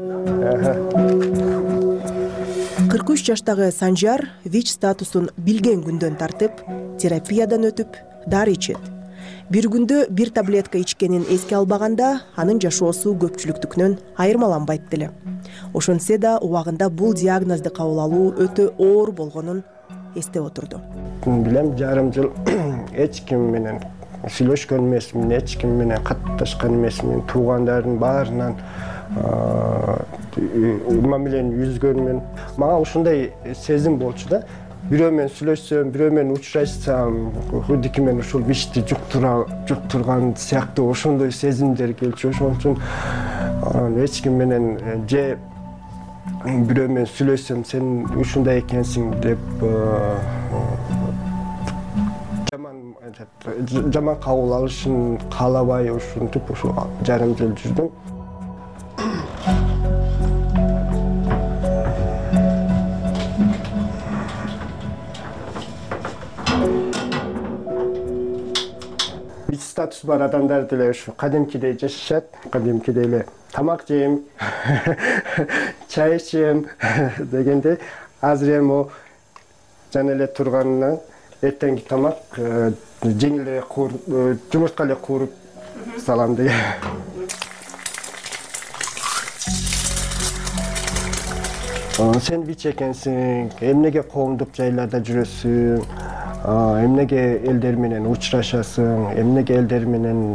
43 жаштагы Санжар ВИЧ статусун билген күндөн тартып, терапиядан өтүп, дары ичет. Бир күндө бир таблетка ичкенин эске албаганда, анын жашоосу көпчүлүктүкүнөн айырмаланбайт деле. Ошентсе да убагында бул диагнозду кабыл алуу өтө оор болгонун эстеп отурду. Билем, жарым жыл эч ким менен сүйлөшкөн эмесмин, эч ким менен катташкан эмесмин, туугандардын баарынан мамилени үзгөнмүн. Мага ушундай сезим болчу да. Бирөө менен сүйлөшсөм, бирөө менен учурашсам, кудики мен ушул ВИЧти жуктурган сыяктуу ошондой сезимдер келчү. Ошон үчүн эч ким менен же бирөө менен сүйлөшсөм, сен ушундай экенсиң деп жаман кабыл алышын каалабай ушинтип ушу жарым жыл жүрдүм. ВИЧ статус бар адамдар деле ушу кадимкидей жашашат, кадимкидей эле тамак жейм, чай ичем дегенде азыр эми жана эле турганынан эртеңки тамак жеңил эле жумуртка эле кууруп салам деген. Сен ВИЧ экенсиң, эмнеге коомдук жайларда жүрөсүң, эмнеге элдер менен учурашасың, эмнеге элдер менен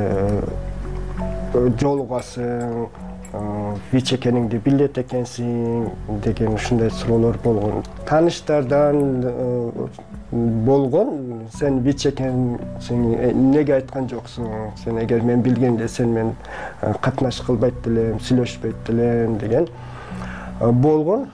жолугасың, ВИЧ экениңди билет экенсиң деген ушундай суроолор болгон. Тааныштардан болгон, сен ВИЧ экенсиң, эмнеге айткан жоксуң, сен эгер мен билгенде сен мен катнаш кылбайт делем, сүйлөшпөйт делем деген болгон.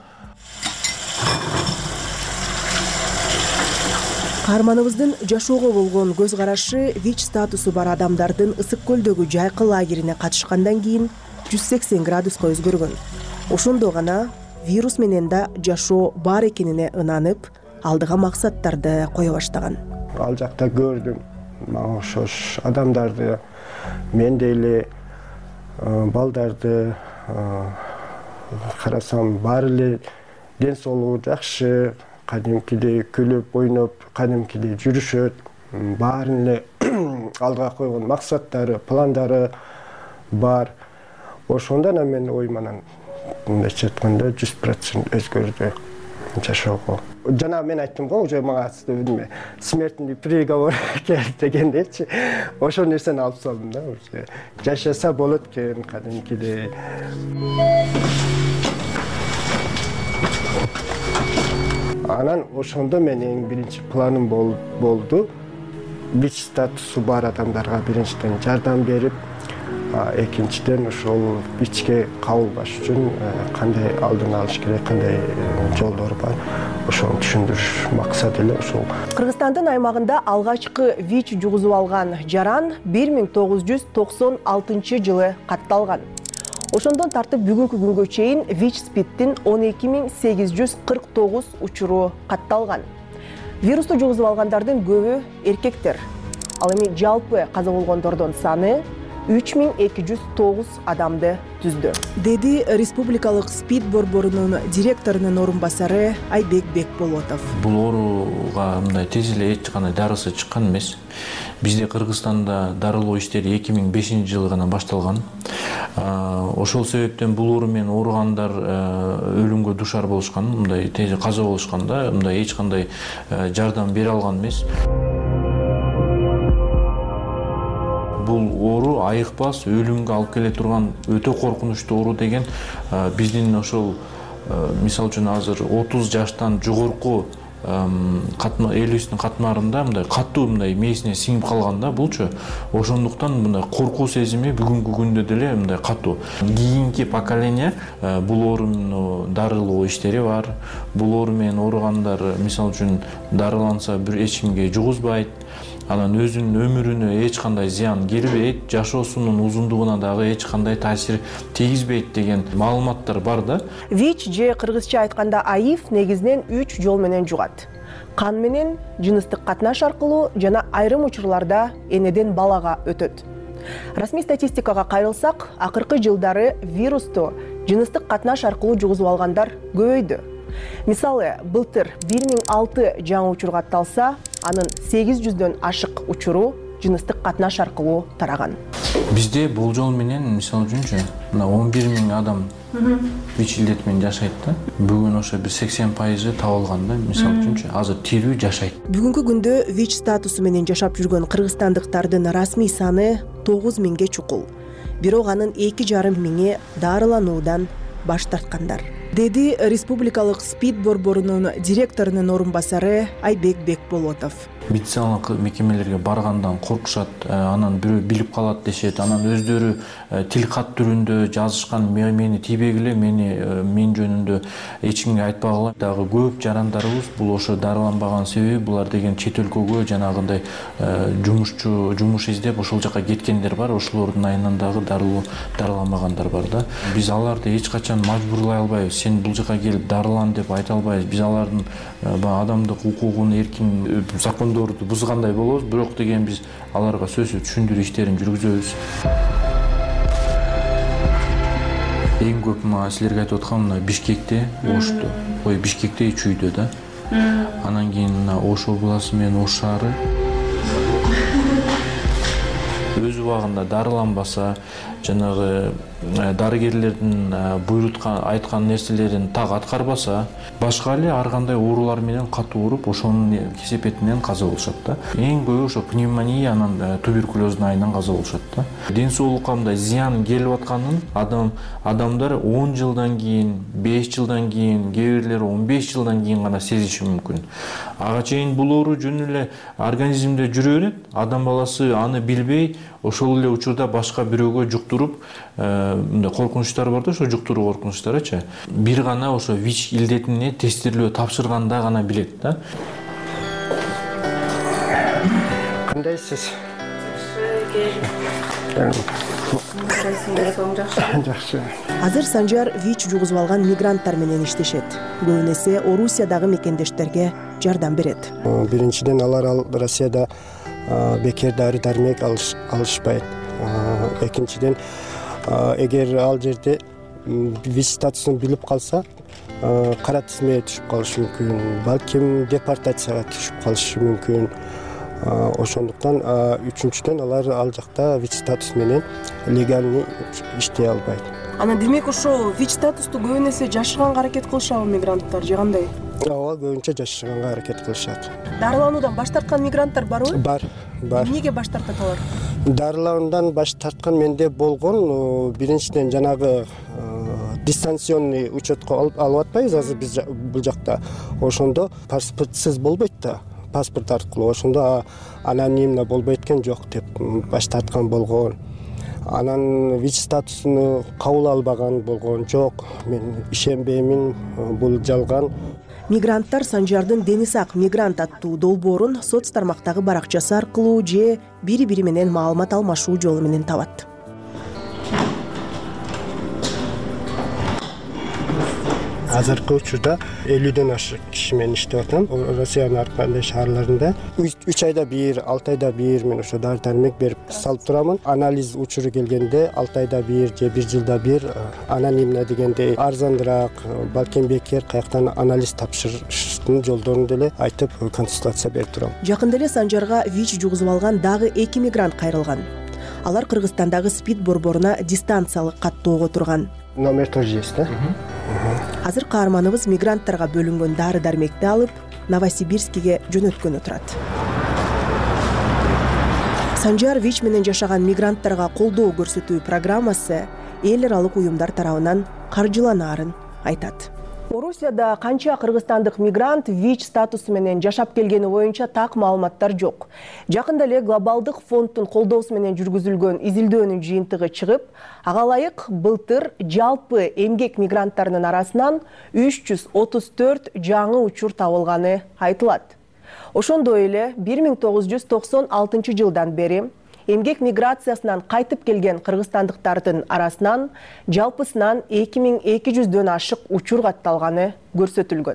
Каарманыбыздын жашоого болгон көз карашы ВИЧ статусу бар адамдардын Ысык көлдөгү жайкы лагерине катышкандан кийин 180 градуска өзгөргөн. Ошондо гана вирус менен да жашоо бар экенине ынанып, алдыга максаттарды кое баштаган. Ал жакта көрдүм, мага окшош адамдарды, мендей эле балдарды карасам, баары эле ден соолугу жакшы, кадимкидей күлүп, ойноп, кадимкидей жүрүшөт, баарын эле алдыга койгон максаттары, пландары бар. Ошондон мен ойманан мындайча айтканда 100% өзгөрдү жашоого. Жана мен айттым го, уже мага смертный приговор келди дегендечи. Ошол нерсени алып салдым да, уже жашаса болот экен кадимкидей. Анан ошондо менин биринчи планым болду. ВИЧ статусу бар адамдарга биринчиден жардам берип, экинчиден ошол ВИЧке кабылбаш үчүн кандай алдын алыш керек, кандай жолдор бар, ошону түшүндүрүш максаты эле ошол. Кыргызстандын аймагында алгачкы ВИЧ жугузуп алган жаран 1996 жылы катталган. Ошондон тартып бүгүнкү күнгө чейин ВИЧ-СПИДтин 12849 учуру катталган. Вирусту жугузуп алгандардын көбү эркектер. Ал эми жалпы каза болгондордун саны 3209 адамды түздү, деди Республикалык СПИД борборунун директорунун орун басары Айбек Бекболотов. Бул ооруга мындай тез эле эч кандай дарысы чыккан эмес. Бизде Кыргызстанда дарылоо иштери 2005 жылы гана башталган. Ошол себептен бул оору менен ооругандар өлүмгө душар болушкан, мындай тез каза болушкан да, мындай эч кандай жардам бере алган эмес. Бул оору айыкпас, өлүмгө алып келе турган өтө коркунучтуу оору деген биздин ошол мисалы үчүн азыр 30 жаштан жогорку элибиздин катмарында мындай катуу мындай мээсине сиңип калган да булчу. Ошондуктан мындай коркуу сезими бүгүнкү күндө деле мындай катуу. Кийинки поколение бул оорунун дарылоо иштери бар. Бул оору менен ооругандар мисалы үчүн дарыланса бир эч кимге жугузбайт. анан өзүнүн өмүрүнө эч кандай зыян келбейт, жашоосунун узундугуна дагы эч кандай таасир тийгизбейт деген маалыматтар бар да. ВИЧ же кыргызча айтканда АИВ негизинен 3 жол менен жугат. Кан менен, жыныстык катнаш аркылуу жана айрым учурларда энеден балага өтөт. Расмий статистикага кайрылсак, акыркы жылдары вирусту жыныстык катнаш аркылуу жугузуп алгандар көбөйдү. Мисалы, былтыр 1006 жаңы учур катталса, анын 800дөн ашык учуру жыныстык катнаш аркылуу тараган. Бизде болжол менен, мисалы үчүнчү, мына 11.000 адам ВИЧ илдети менен жашайт да. Бүгүн ошо бир 80% табылган да, мисалы үчүнчү, азыр тирүү жашайт. Бүгүнкү күндө ВИЧ статусу менен жашап жүргөн кыргызстандыктардын расмий саны 9000ге чукул. Бирок анын 2,5 дарылануудан баш тарткандар, деди республикалык СПИД борборунун директорунун орун басары Айбек Бекболотов. Медициналык мекемелерге баргандан коркушат, анан бирөө билип калат дешет, анан өздөрү тил кат түрүндө жазышкан, мени тийбегиле, мен жөнүндө эч кимге айтпагыла. Дагы көп жарандарыбыз бул ошо дарыланбаган себеби булар деген чет өлкөгө жанагындай жумуш издеп ошол жака кеткендер бар, ошолордун айынан дагы дарыланбагандар бар да. Биз аларды эч качан мажбурлай албайбыз, сен бул жака келип дарылан деп айта албайбыз. Биз алардын адамдык укугун, эркин, закондорду бузгандай болобуз, бирок деген биз аларга сөзсүз түшүндүрүү иштерин жүргүзөбүз. Эң көп силерге айтып аткан мына Бишкекте, Ошто, Бишкекте 3 үйдө да. Анан кийин мына Ош областы менен Ош шаары. Өз убагында дарыланбаса, жанагы дарыгерлердин буйруткан айткан нерселерин так аткарбаса, башка эле ар кандай оорулар менен катуу ооруп, ошонун кесепетинен каза болушат да. Эң көбү ошо пневмония, анан туберкулездун айынан каза болушат да. Ден соолукка мындай зыян келип атканын адамдар 10 жылдан кийин, 5 жылдан кийин, кээ бирлери 15 жылдан кийин гана сезиши мүмкүн. Ага чейин бул оору жөн эле организмде жүрө берет, адам баласы аны билбей, ошол эле учурда башка бирөөгө жуктуруп, мындай коркунучтар бар да, ошо жуктуруу коркунучтарычы. Бир гана ошо ВИЧ илдетине тестирлөө тапшырганда гана билет да. Кандайсыз? Жакшы. Азыр Санжар ВИЧ жугузуп алган мигранттар менен иштешет. Көбүн эсе Орусиядагы мекендештерге жардам берет. Биринчиден алар Россияда бекер дары-дармек алышпайт. Экинчиден, эгер ал жерде ВИЧ статусун билип калса, кара тизмеге түшүп калышы мүмкүн, балким депортацияга түшүп калышы мүмкүн. Ошондуктан үчүнчүдөн алар ал жакта ВИЧ статус менен легальный иштей албайт. Анан демек ошо ВИЧ статусту көбүн эсе жашырганга аракет кылышабы мигранттар же кандай? Ооба, көбүнчө жашырганга аракет кылышат. Дарылануудан баш тарткан мигранттар барбы? Бар. Эмнеге баш тартат алар? Дарылануудан баш тарткан менде болгон, биринчиден жанагы дистанционный учетко алып атпайбыз азыр биз бул жакта. Ошондо паспортсуз болбойт да. Паспорт аркылуу, ошондо анонимно болбойт экен, жок деп баш тарткан болгон. Анан ВИЧ статусуну кабыл албаган болгон, жок, мен ишенбеймин, бул жалган. Мигранттар Санжардын Дени сак мигрант аттуу долбоорун соц тармактагы баракчасы аркылуу же бири-бири менен маалымат алмашуу жолу менен табат. Азыркы учурда 50дөн ашык киши менен иштеп атам. Россиянын ар кандай шаарларында 3 айда бир, 6 айда бир мен ошо дары-дармек берип салып турамын. Анализ учуру келгенде 6 айда бир же 1 жылда бир анонимно дегенде арзандыраак, балким бекер каяктан анализ тапшырыштын жолдорун деле айтып консультация берип турам. Жакында эле Санжарга ВИЧ жугузуп алган дагы 2 мигрант кайрылган. Алар Кыргызстандагы СПИД борборуна дистанциялык каттоого турган. Номер тоже есть, да? Азыр каарманыбыз мигранттарга бөлүнгөн дары-дармекти алып, Новосибирскиге жөнөткөнү турат. Санжар ВИЧ менен жашаган мигранттарга колдоо көрсөтүү программасы эл аралык уюмдар тарабынан каржыланаарын айтат. Орусияда канча кыргызстандык мигрант ВИЧ статусу менен жашап келгени боюнча так маалыматтар жок. Жакында эле глобалдык фонддун колдоосу менен жүргүзүлгөн изилдөөнүн жыйынтыгы чыгып, ага ылайык былтыр жалпы эмгек мигранттарынын арасынан 334 жаңы учур табылганы айтылат. Ошондой эле 1996 жылдан бери эмгек миграциясынан кайтып келген кыргызстандыктардын арасынан жалпысынан 2200дөн ашык учур катталганы көрсөтүлгөн.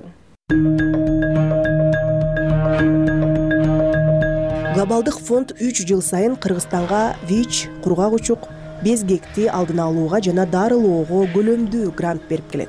Глобалдык фонд 3 жыл сайын Кыргызстанга ВИЧ, кургак учук, безгекти алдын алууга жана дарылоого көлөмдүү грант берип келет.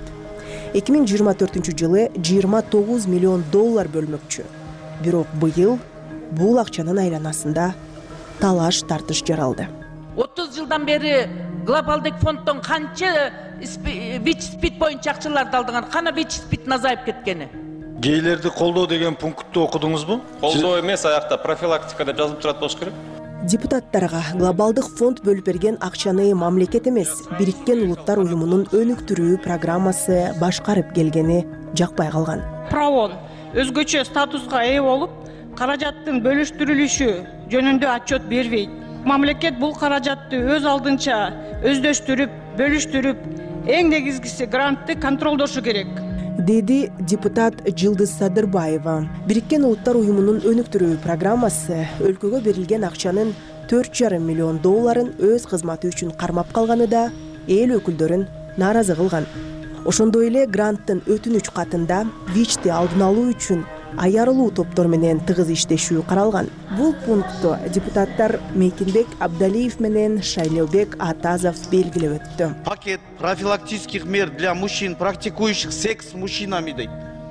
2024 жылы $29 миллион бөлмөкчү. Бирок быйыл бул акчанын айланасында талаш тартыш жаралды. 30 жылдан бери глобалдык фонддон канча ВИЧ СПИД боюнча акчаларды алдыңар, кана ВИЧ СПИД азайып кеткени? Гейлерди колдоо деген пунктты окудуңузбу? Колдоо эмес, аякта профилактика деп жазылып турат болуш керек. Депутаттарга глобалдык фонд бөлүп берген акчаны мамлекет эмес, Бириккен Улуттар Уюмунун өнүктүрүү программасы башкарып келгени жакпай калган. Правон өзгөчө статуска ээ болуп, каражаттын бөлүштүрүлүшү жөнүндө отчет бербейт. Мамлекет бул каражатты өз алдынча өздөштүрүп, бөлүштүрүп, эң негизгиси грантты контролдошу керек, деди депутат Жылдыз Садырбаева. Бириккен Улуттар Уюмунун өнүктүрүү программасы өлкөгө берилген акчанын $4,5 миллион өз кызматы үчүн кармап калганы да эл өкүлдөрүн нааразы кылган. Ошондой эле гранттын өтүнүч катында ВИЧти алдын алуу үчүн аярылуу топтор менен тыгыз иштешүү каралган. Бул пункту депутаттар Мейкинбек Абдалиев менен Шайлеубек Атазов белгилеп өттү. Пакет профилактических мер для мужчин, практикующих секс с мужчинами дейт.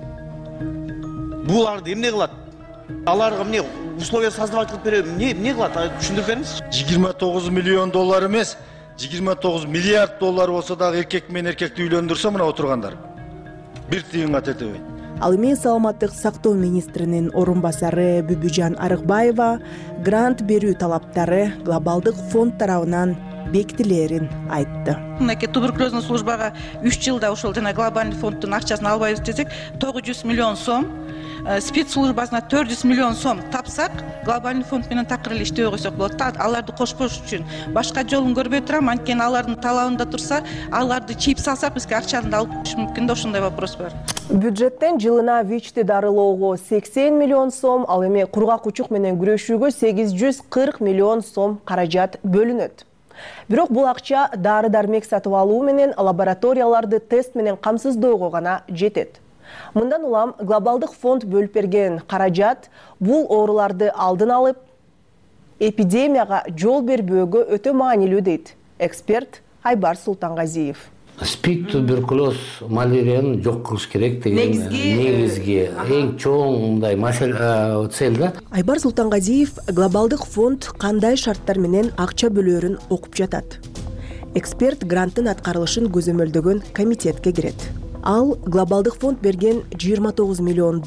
Буларды эмне кылат? Аларга эмне условия создавать кылып берет? Эмне кылат? Түшүндүрүп бериңиз. $29 миллион эмес, $29 миллиард болсо дагы эркек менен эркекти үйлөндүрсө мына отургандар бир тыйынга тетебейт. Ал эми саламаттык сактоо министринин орун басары Бүбүжан Арыкбаева грант берүү талаптары глобалдык фонд тарабынан бекитилерин айтты. Мынакей туберкулезный службага 3 жылда ошол жана глобальный фонддун акчасын албайбыз десек, $900 миллион, СПИД службасына $400 миллион тапсак, глобальный фонд менен такыр эле иштебей койсок болот. Аларды кошпош үчүн башка жолун көрбөй турам, анткени алардын талабында турса, аларды чип салсак, бизге акчаны да алып бериш мүмкүн да, ошондой вопрос бар. Бюджеттен жылына ВИЧти дарылоого $80 миллион, ал эми кургак учук менен күрөшүүгө $840 миллион каражат бөлүнөт. Бирок бул акча дары-дармек сатып алуу менен лабораторияларды тест менен камсыздоого гана жетет. Мындан улам глобалдык фонд бөлүп берген каражат бул ооруларды алдын алып, эпидемияга жол бербөөгө өтө маанилүү дейт эксперт Айбар Султангазиев. СПИД, туберкулез, малярияны жок кылыш керек деген негизги эң чоң мындай цель да. Айбар Султангазиев глобалдык фонд кандай шарттар менен акча бөлөөрүн окуп жатат. Эксперт гранттын аткарылышын көзөмөлдөгөн комитетке кирет. Ал глобалдык фонд берген $29 миллион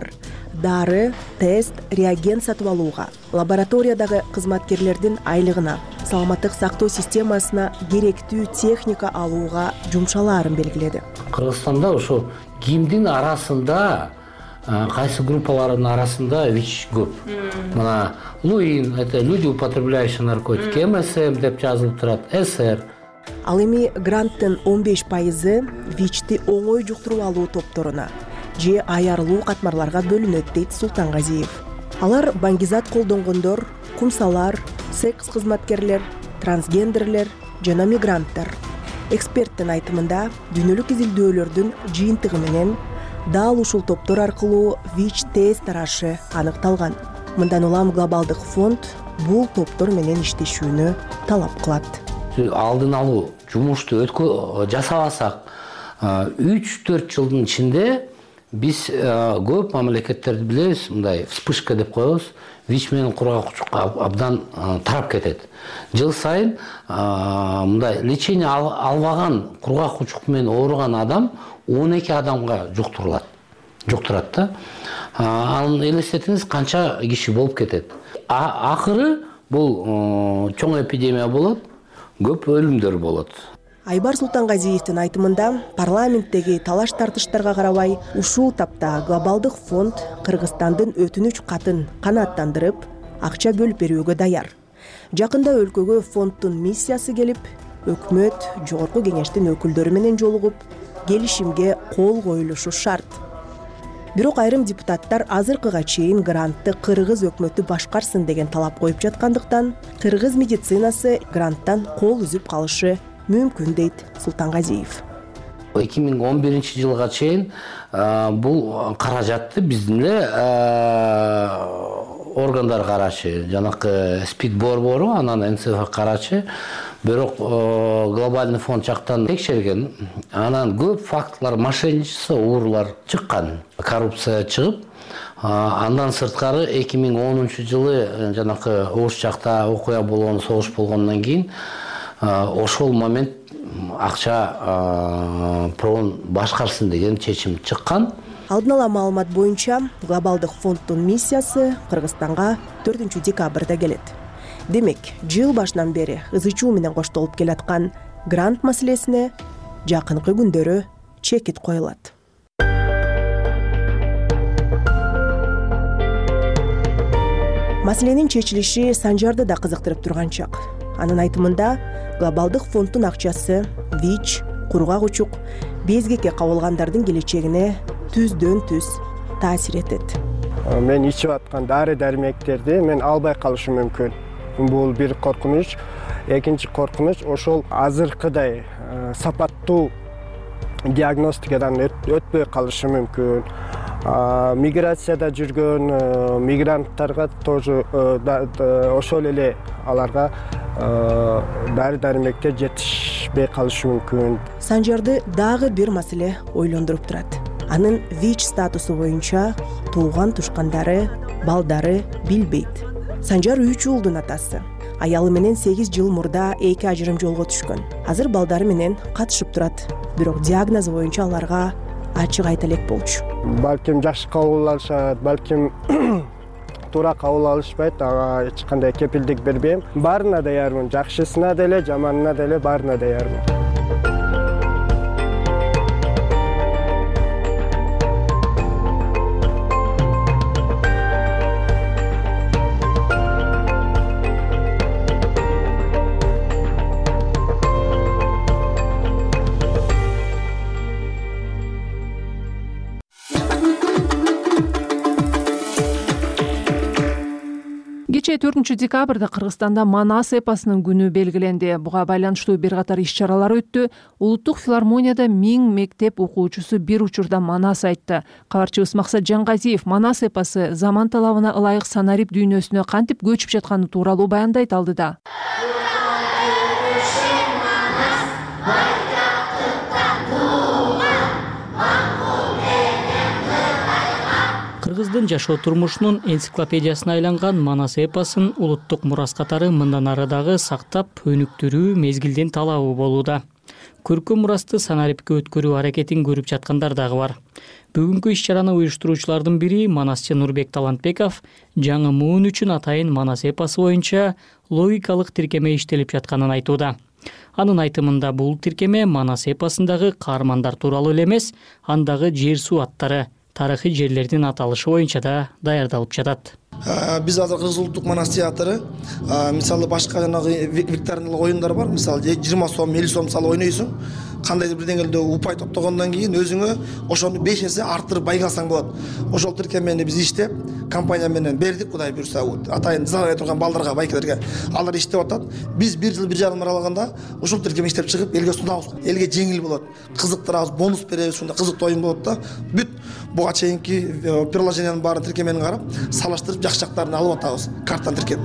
дары, тест, реагент сатып алууга, лабораториядагы кызматкерлердин айлыгына, саламаттык сактоо системасына керектүү техника алууга жумшалаарын белгиледи. Кыргызстанда ошо кимдин арасында, кайсы группалардын арасында ВИЧ көп. Мына Луин, это люди, употребляющие наркотики, МСМ деп жазылып турат, СР. Ал эми гранттын 15% ВИЧти оңой жуктуруп алуу топторуна же аярылуу катмарларга бөлүнөт дейт Султангазиев. Алар баңгизат колдонгондор, кумсалар, секс кызматкерлер, трансгендерлер жана мигранттар. Эксперттин айтымында дүйнөлүк изилдөөлөрдүн жыйынтыгы менен дал ушул топтор аркылуу ВИЧ тест тарашы аныкталган. Мындан улам глобалдык фонд бул топтор менен иштешүүнү талап кылат. Алдын алуу жумушту жасабасак 3-4 жылдын ичинде биз көп мамлекеттерди билебиз, мындай вспышка деп коебуз, ВИЧ менен кургак учукка абдан тарап кетет. Жыл сайын мындай лечение албаган кургак учук менен ооруган адам 12 адамга жуктурат да. Аны элестетиңиз, канча киши болуп кетет. Акыры бул чоң эпидемия болот, көп өлүмдөр болот. Айбар Султангазиевдин айтымында парламенттеги талаш-тартыштарга карабай ушул тапта глобалдык фонд Кыргызстандын өтүнүч катын канааттандырып, акча бөлүп берүүгө даяр. Жакында өлкөгө фонддун миссиясы келип, өкмөт, жогорку кеңештин өкүлдөрү менен жолугуп, келишимге кол коюлушу шарт. Бирок айрым депутаттар азыркыга чейин грантты кыргыз өкмөтү башкарсын деген талап коюп жаткандыктан кыргыз медицинасы гранттан кол үзүп калышы мүмкүн дейт Султангазиев. 2011 жылга чейин бул каражатты биздин органдар карачы, жанакы СПИД борбору, анан НСФ карачы. Бирок глобальный фонд жактан текшерген, анан көп фактылар, мошенничество, урлар чыккан, коррупция чыгып, андан сырткары 2010 жылы жанакы Ош жакта окуя болгон, согуш болгондон кийин ошол момент акча проон башкарсын деген чечим чыккан. Алдын ала маалымат боюнча, глобалдык фонддун миссиясы Кыргызстанга 4 декабрда келет. Демек, жыл башынан бери ызычуу менен коштолуп келаткан грант маселесине жакынкы күндөрү чекит коюлат. Маселенин чечилиши Санжарды да кызыктырып турган чак. Анын айтымында, глобалдык фонддун акчасы ВИЧ, кургак учук, безгекке кабылгандардын келечегине түздөн-түз таасир этет. Мен ичип аткан дары-дармектерди мен албай калышым мүмкүн. Бул бир коркунуч. Экинчи коркунуч ошол азыркыдай сапаттуу диагностикадан өтпөй калышы мүмкүн. Миграцияда жүргөн мигранттарга тоже ошол эле аларга дары-дармектер жетишпей калышы мүмкүн. Санжарды дагы бир маселе ойлондуруп турат. Анын ВИЧ статусу боюнча тууган тушкандары, балдары билбейт. Санжар 3 уулдун атасы. Аялы менен 8 жыл мурда 2 ажырым жолго түшкөн. Азыр балдары менен катышып турат. Бирок диагноз боюнча аларга ачык айта элек болчу. Балким жакшы кабыл алышат, балким туура кабыл алышпайт, ага эч кандай кепилдик бербейм. Баарына даярмын, жакшысына деле, жаманына деле баарына даярмын. Кечээ 4 декабрда Кыргызстанда Манас эпосунун күнү белгиленди. Буга байланыштуу бир катар иш-чаралар өттү. Улуттук филармонияда 1000 мектеп окуучусу бир учурда Манас айтты. Кабарчыбыз Максат Жаңгазиев Манас эпосу заман талабына ылайык санарип дүйнөсүнө кантип көчүп жатканы тууралуу баяндайт алдыда. Кыргыздын жашоо турмушунун энциклопедиясына айланган Манас эпосун улуттук мурас катары мындан ары дагы сактап өнүктүрүү мезгилдин талабы болууда. Көркөм мурасты санарипке өткөрүү аракетин көрүп жаткандар дагы бар. Бүгүнкү иш-чараны уюштуруучулардын бири Манасчы Нурбек Талантбеков жаңы муун үчүн атайын Манас эпосу боюнча логикалык тиркеме иштелип жатканын айтууда. Анын айтымында бул тиркеме Манас эпосундагы каармандар тууралуу эле эмес, андагы жер суу аттары, тарыхый жерлердин аталышы боюнча да даярдалып жатат. Биз азыр Кыргыз улуттук Манас театры, мисалы башка жанагы викториналык оюндар бар, мисалы 20 сом, 50 сом мисалы ойнойсуң, кандайдыр бир деңгээлде упай топтогондон кийин өзүңө ошону 5 эсе арттырып байгансаң болот. Ошол тиркемени биз иштеп, компания менен бердик, Кудай буйрса, атайын зал турган балдарга, байкелерге алар иштеп атат. Биз 1 жыл 1 жарым аралыгында ошол тиркемени иштеп чыгып, элге сунабыз. Элге жеңил болот. Кызыктырабыз, бонус беребиз, ушунда кызыктуу оюн болот да. Бүт буга чейинки приложениянын баарын тиркемени карап, салыштырып жакшы жактарын алып атабыз. Карттан тиркеп.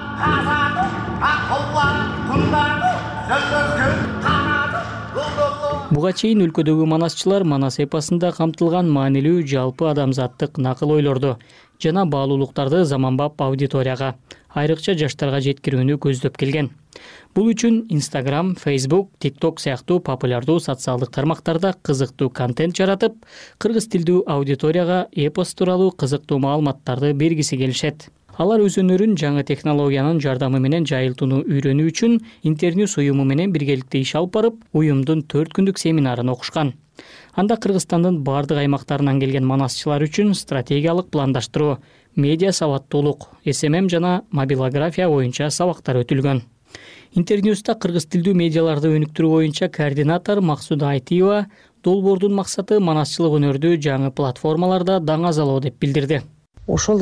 Буга чейин өлкөдөгү манасчылар Манас эпосунда камтылган маанилүү жалпы адамзаттык накыл ойлорду жана баалуулуктарды заманбап аудиторияга, айрыкча жаштарга жеткирүүнү көздөп келген. Бул үчүн Instagram, Facebook, TikTok сыяктуу популярдуу социалдык тармактарда кызыктуу контент жаратып, кыргыз тилдүү аудиторияга эпос тууралуу кызыктуу маалыматтарды бергиси келишет. Алар өзүнөрүн жаңы технологиянын жардамы менен жайылтууну үйрөнүү үчүн Интерньюс уюму менен биргеликте иш алып барып, уюмдун 4 күндүк семинарын окушкан. Анда Кыргызстандын бардык аймактарынан келген манасчылар үчүн стратегиялык пландаштыруу, медиа сабаттуулук, СММ жана мобилография боюнча сабактар өтүлгөн. Интерньюста кыргыз тилдүү медиаларды өнүктүрүү боюнча координатор Максуда Айтиева долбоордун максаты манасчылык өнөрдү жаңы платформаларда даңазалоо деп билдирди. Ошол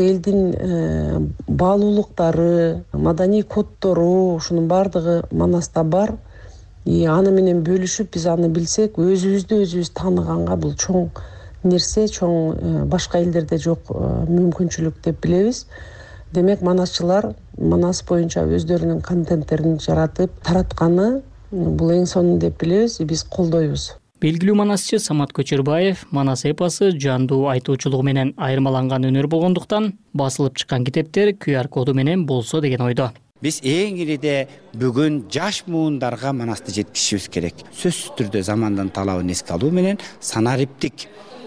элдин баалуулуктары, маданий коддору, ушунун баардыгы Манаста бар. Аны менен бөлүшүп, биз аны билсек, өзүбүздү өзүбүз тааныганга бул чоң нерсе, чоң башка элдерде жок мүмкүнчүлүк деп билебиз. Демек, манасчылар Манас боюнча өздөрүнүн контенттерин жаратып, таратканы бул эң сонун деп билебиз, биз колдойбуз. Белгилүү манасчы Самат Көчөрбаев Манас эпосы жандуу айтуучулугу менен айырмаланган өнөр болгондуктан басылып чыккан китептер QR коду менен болсо деген ойдо. Биз эң ириде бүгүн жаш муундарга Манасты жеткизишибиз керек. Сөзсүз түрдө замандын талабын эске алуу менен санариптик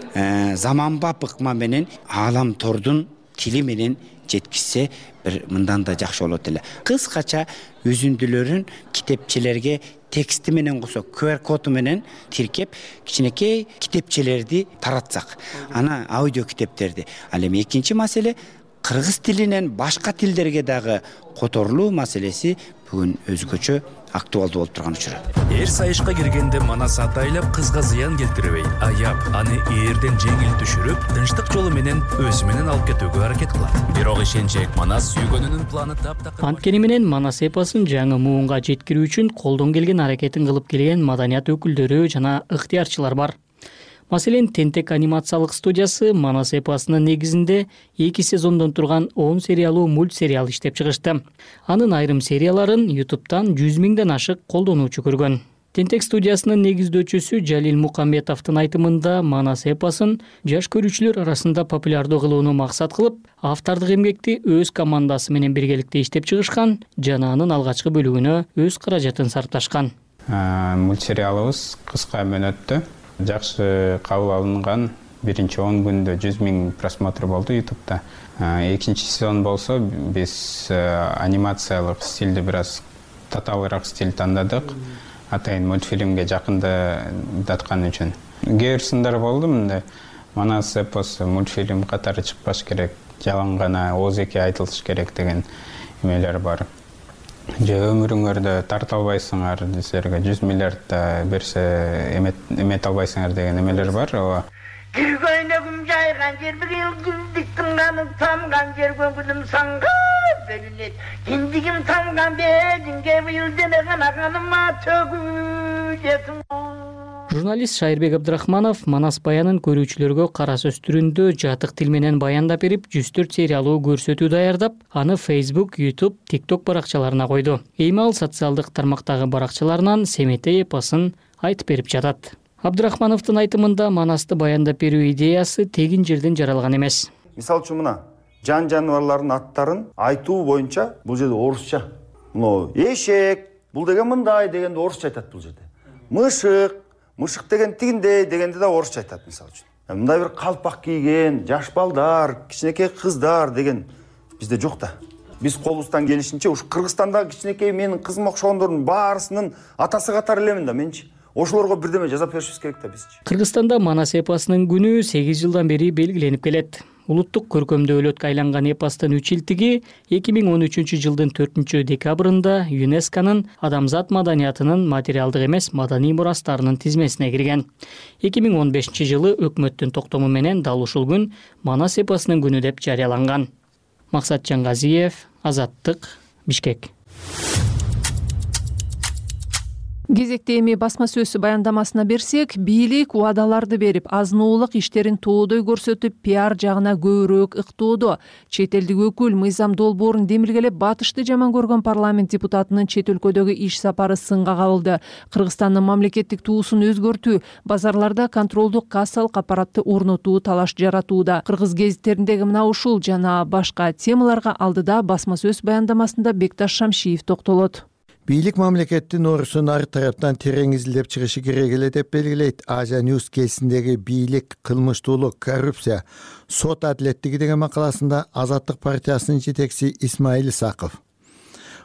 заманбап ыкма менен аалам тордун тили менен жеткизсе бир мындан да жакшы болот эле. Кыскача үзүндүлөрүн китепчелерге тексти менен косо QR коду менен тиркеп кичинекей китепчелерди таратсак, ана аудио китептерди. Ал эми экинчи маселе кыргыз тилинен башка тилдерге дагы которулуу маселеси бүгүн өзгөчө актуалдуу болуп турган учуру. Эр сайышка киргенде Манас атайлап кызга зыян келтирбей, аяп, аны ээрден жеңил түшүрүп, тынчтык жолу менен өзү менен алып кетүүгө аракет кылат. Бирок ишенчек Манас сүйгөнүнүн планы таптакыр. Анткени менен Манас эпосын жаңы муунга жеткирүү үчүн колдон келген аракетин кылып келген маданият өкүлдөрү жана ыктыярчылар бар. Маселен, Тентек анимациялык студиясы Манас эпосунун негизинде 2 сезондон турган 10 сериялуу мультсериал иштеп чыгышты. Анын айрым серияларын YouTube'тан 100 миңден ашык колдонуучу көргөн. Тентек студиясынын негиздөөчүсү Жалил Мукамбетовдун айтымында Манас эпосын жаш көрүүчүлөр арасында популярдуу кылууну максат кылып, автордук эмгекти өз командасы менен биргеликте иштеп чыгышкан жана анын алгачкы бөлүгүнө өз каражатын сарпташкан. Мультсериалыбыз кыска мөөнөттө жакшы кабыл алынган. Биринчи 10 күндө 100 миң просмотр болду YouTube'да. Экинчи сезон болсо биз анимациялык стилди бир аз татаалыраак стиль тандадык. Атайын мультфильмге жакындаткан үчүн. Кээ бир сындар болду мындай. Манас эпосу мультфильм катары чыкпаш керек, жалаң гана ооз-эки айтылыш керек деген эмелер бар. Же өмүрүңөрдө тарта албайсыңар, силерге 100 миллиардта берсе эмете албайсыңар деген эмелер бар. Киргөнөгүм жайган жер бир ылгыздык тыңганып тамган жер көңүлүм санга бөлүнөт. Киндигим тамган бединге быйыл дене канаганыма төгүлөтүм. Журналист Шайырбек Абдрахманов Манас баянын көрүүчүлөргө кара сөз түрүндө жатык тил менен баяндап берип, 104 сериялуу көрсөтүү даярдап, аны Facebook, YouTube, TikTok баракчаларына койду. Эми ал социалдык тармактагы баракчаларынан Семетей эпосын айтып берип жатат. Абдрахмановдун айтымында Манасты баяндап берүү идеясы тегин жерден жаралган эмес. Мисалы үчүн мына жан жаныбарлардын аттарын айтуу боюнча бул жерде орусча. Мына эшек, бул деген мындай дегенде орусча айтат бул жерде. Мышык деген тигиндей дегенде да орусча айтат мисалы үчүн. Мындай бир калпак кийген жаш балдар, кичинекей кыздар деген бизде жок да. Биз колубуздан келишинче ушу Кыргызстандагы кичинекей менин кызыма окшогондордун баарысынын атасы катары элемин да менчи. Ошолорго бирдеме жазап беришибиз керек да бизчи. Кыргызстанда Манас эпосунун күнү 8 жылдан бери белгиленип келет. Улуттук көркөмдүүлөткө айланган эпостун 3 илтиги 2013 жылдын 4 декабрында ЮНЕСКОнун адамзат маданиятынын материалдык эмес маданий мурастарынын тизмесине кирген. 2015 жылы өкмөттүн токтому менен дал ушул күн Манас эпосунун күнү деп жарыяланган. Максат Жаңгазиев, Азаттык, Бишкек. Кезекте эми басма сөз баяндамасына берсек, бийлик убадаларды берип, азнуулык иштерин тоодой көрсөтүп, пиар жагына көбүрөөк ыктоодо. Чет элдик өкүл Мыйзам Долбоорун демилгелеп, батышты жаман көргөн парламент депутатынын чет өлкөдөгү иш сапары сынга кабылды. Кыргызстандын мамлекеттик туусун өзгөртүү, базарларда контролдук кассалык аппаратты орнотуу талаш жаратууда. Кыргыз гезиттериндеги мына ушул жана башка темаларга алдыда басма сөз баяндамасында Бекташ Шамшиев токтолот. Бийлик мамлекеттин орусун ар тараптан терең изилдеп чыгышы керек эле деп белгилейт. Азия Ньюс кезиндеги бийлик, кылмыштуулук, коррупция, сот адилеттиги деген макаласында Азаттык партиясынын жетекчиси Исмаил Исаков.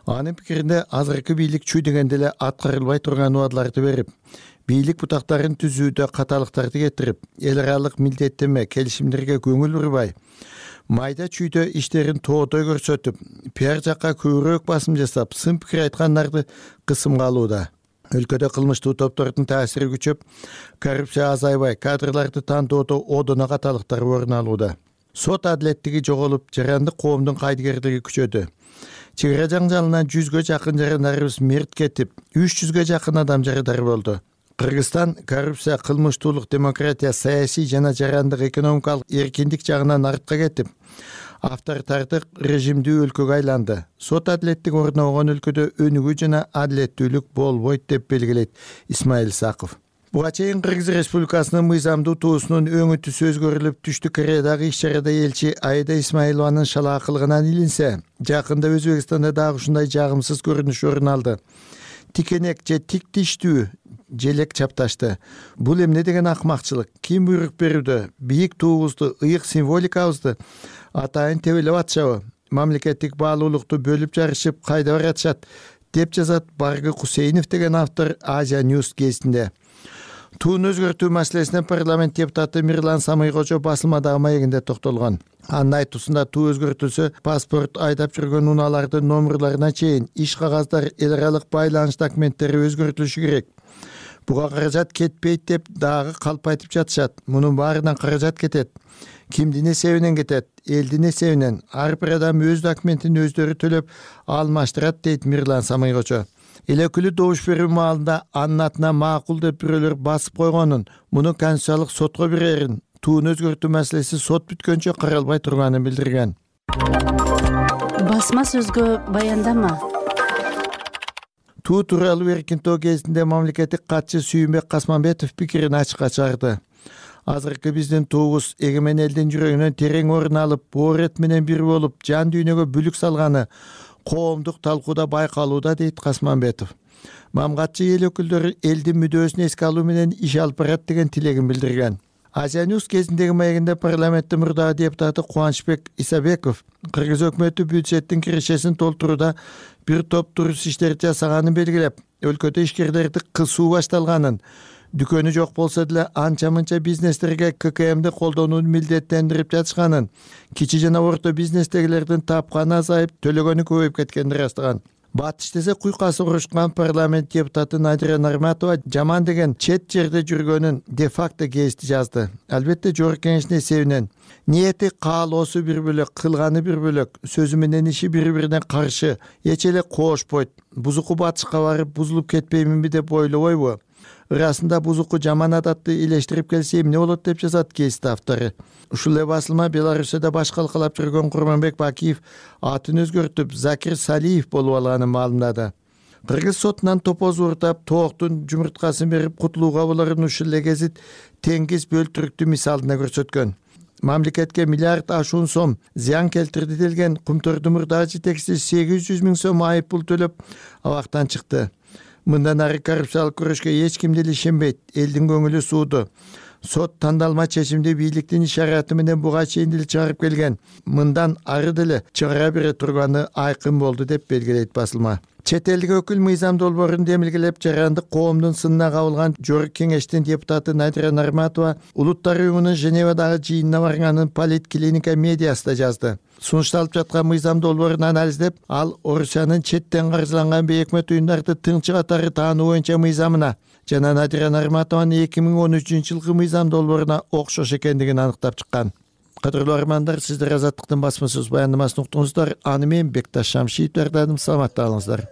Анын пикиринде азыркы бийлик чүй дегенде эле аткарылбай турган убадаларды берип, бийлик бутактарын түзүүдө каталыктарды кетирип, эл аралык милдеттеме келишимдерге көңүл бурбай, майда чүйдө иштерин тоотой көрсөтүп, пиар жакка көбүрөөк басым жасап, сын пикир айткандарды кысымга алууда. Өлкөдө кылмыштуу топтордун таасири күчөп, коррупция азайбай, кадрларды тандоодо одоно каталыктар орун алууда. Сот адилеттиги жоголуп, жарандык коомдун кайдыгерлиги күчөдү. Чек ара жаңжалынан 100гө жакын жарандарыбыз мерт кетип, 300гө жакын адам жарадар болду. Кыргызстан коррупция, кылмыштуулук, демократия, саясий жана жарандык экономикалык эркиндик жагынан артка кетип, авторитардык режимдүү өлкөгө айланды. Сот адилеттиги орногон өлкөдө өнүгүү жана адилеттүүлүк болбойт деп белгилейт Исмаил Исаков. Буга чейин Кыргыз Республикасынын мыйзамдуу туусунун өңү түсү өзгөрүлүп, Түштүк Кореядагы иш-чарада элчи Айда Исмаилованын шалаакылыгынан илинсе, жакында Өзбекстанда дагы ушундай жагымсыз көрүнүш орун алды. Тикенек же тик тиштүү желек чапташты. Бул эмне деген акмакчылык? Ким буйрук берүүдө? Бийик туубузду, ыйык символикабызды атайын тебелеп атышабы? Мамлекеттик баалуулукту бөлүп жарышып кайда баратышат, деп жазат Баргы Кусейнов деген автор Азия News гезитинде. Туун өзгөртүү маселесине парламент депутаты Мирлан Самыйкожо басылмадагы маегинде токтолгон. Анын айтуусунда туу өзгөртүлсө, паспорт, айдап жүргөн унаалардын номерларына чейин иш кагаздар, эл аралык байланыш документтери өзгөртүлүшү керек. Буга каражат кетпейт деп дагы калп айтып жатышат. Мунун баарынан каражат кетет. Кимдин эсебинен кетет? Элдин эсебинен. Ар бир адам өз документин өздөрү төлөп алмаштырат, дейт Мирлан Самыйкожо. Элекүлүү добуш берүү маалында анын атына макул деп бирөөлөр басып койгонун, муну конституциялык сотко берерин, туун өзгөртүү маселеси сот бүткөнчө каралбай турганын билдирген. Басма сөзгө баяндама. Туу тууралуу Эркинтоо кезинде мамлекеттик катчы Сүйүнбек Касманбетов пикирин ачыкка чыгарды. Азыркы биздин туубуз эгемен элдин жүрөгүнөн терең орун алып, боорет менен бир болуп, жан дүйнөгө бүлүк салганы коомдук талкууда байкалууда, дейт Касманбетов. Мамгатчы эл өкүлдөрү элдин мүдөөсүн эске алуу менен иш алып барат деген тилегин билдирген. Азия News кезиндеги маегинде парламенттин мурдагы депутаты Кубанычбек Исабеков Кыргыз өкмөтү бюджеттин кирешесин толтурууда бир топ дурус иштерди жасаганын белгилеп, өлкөдө ишкерлерди кысуу башталганын, дүкөнү жок болсо деле анча-мынча бизнестерге ККМди колдонууну милдеттендирип жатышганын, кичи жана орто бизнестегилердин тапканы азайып, төлөгөнү көбөйүп кеткенин ырастаган. Батыш десе куйкасы урушкан парламент депутаты Надира Нарматова жаман деген чет жерде жүргөнүн де-факто гезити жазды. Албетте Жогорку Кеңештин эсебинен. Ниети, каалоосу бир бөлөк, кылганы бир бөлөк, сөзү менен иши бири-бирине каршы, эч эле коошпойт. Бузуку батышка барып бузулуп кетпейминби деп ойлобойбу? Ырасында бузуку жаман адатты илештирип келсе эмне болот, деп жазат гезит автору. Ушул эле басылма Беларусияда баш калкалап жүргөн Курманбек Бакиев атын өзгөртүп Закир Салиев болуп алганын маалымдады. Кыргыз сотунан топоз уртап, тооктун жумурткасын берип кутулууга болорун ушул эле гезит Теңиз бөлтүрүктү мисалына көрсөткөн. Мамлекетке миллиард ашуун сом зыян келтирди делген Кумтордун мурдагы жетекчиси 800 000 сом айып пул төлөп абактан чыкты. Мындан ары коррупциялык күрөшкө эч ким деле ишенбейт, элдин көңүлү сууду. Сот тандалма чечимди бийликтин ишараты менен буга чейин деле чыгарып келген. Мындан ары деле чыгара бере турганы айкын болду, деп белгилейт басылма. Чет элдик өкүл мыйзам долбоорун демилгелеп, жарандык коомдун сынына кабылган Жогорку Кеңештин депутаты Надира Нарматова Улуттар уюмунун Женевадагы жыйынына барганын Политклиника медиасында жазды. Сунушталып жаткан мыйзам долбоорун анализдеп, ал Орусиянын четтен каржыланган бейөкмөт уюмдарды тыңчы катары таануу боюнча мыйзамына жана Надира Нарматованын 2013 жылкы мыйзам долбооруна окшош экендигин аныктап чыккан. Кадырлуу армандар, сиздер Азаттыктын басма сөз баяндамасын уктуңуздар. Аны мен Бекташ Шамшиев даярдадым. Саламатта калыңыздар.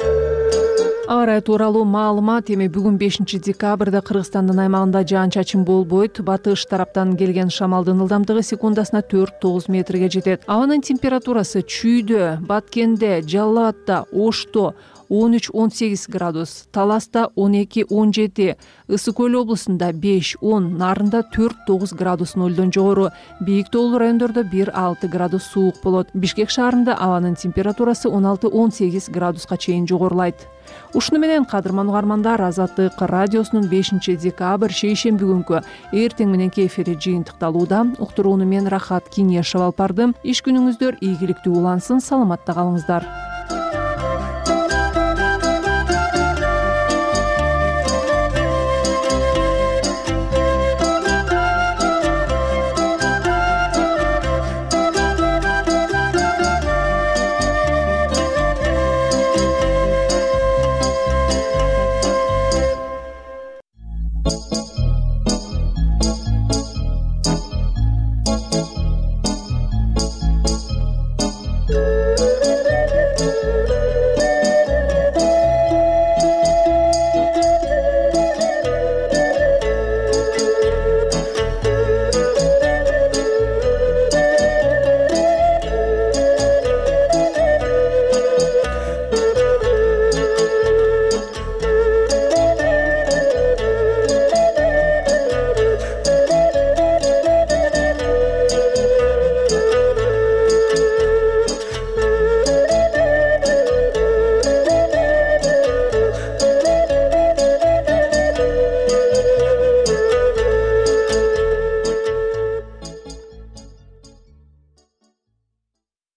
Аба ырайы тууралуу маалымат. Эми бүгүн 5 декабрда Кыргызстандын аймагында жаан-чачын болбойт. Батыш тараптан келген шамалдын ылдамдыгы секундасына 4-9 метрге жетет. Абанын температурасы Чүйдө, Баткенде, Жалал Абадта, Ошто 13-18 градус, Таласта 12-17, Ысык Көл облусунда 5-10, Нарында 4-9 градус нөлдөн жогору, бийик тоолуу райондордо 1-6 градус суук болот. Бишкек шаарында абанын температурасы 16-18 градуска чейин жогорулайт. Ушуну менен кадырман угармандар, Азаттык радиосунун 5 декабрь шейшемби күнкү эртең мененки эфири жыйынтыкталууда. Уктурууну мен Рахат Кинешева алып бардым. Иш күнүңүздөр ийгиликтүү улансын, саламатта калыңыздар. Ай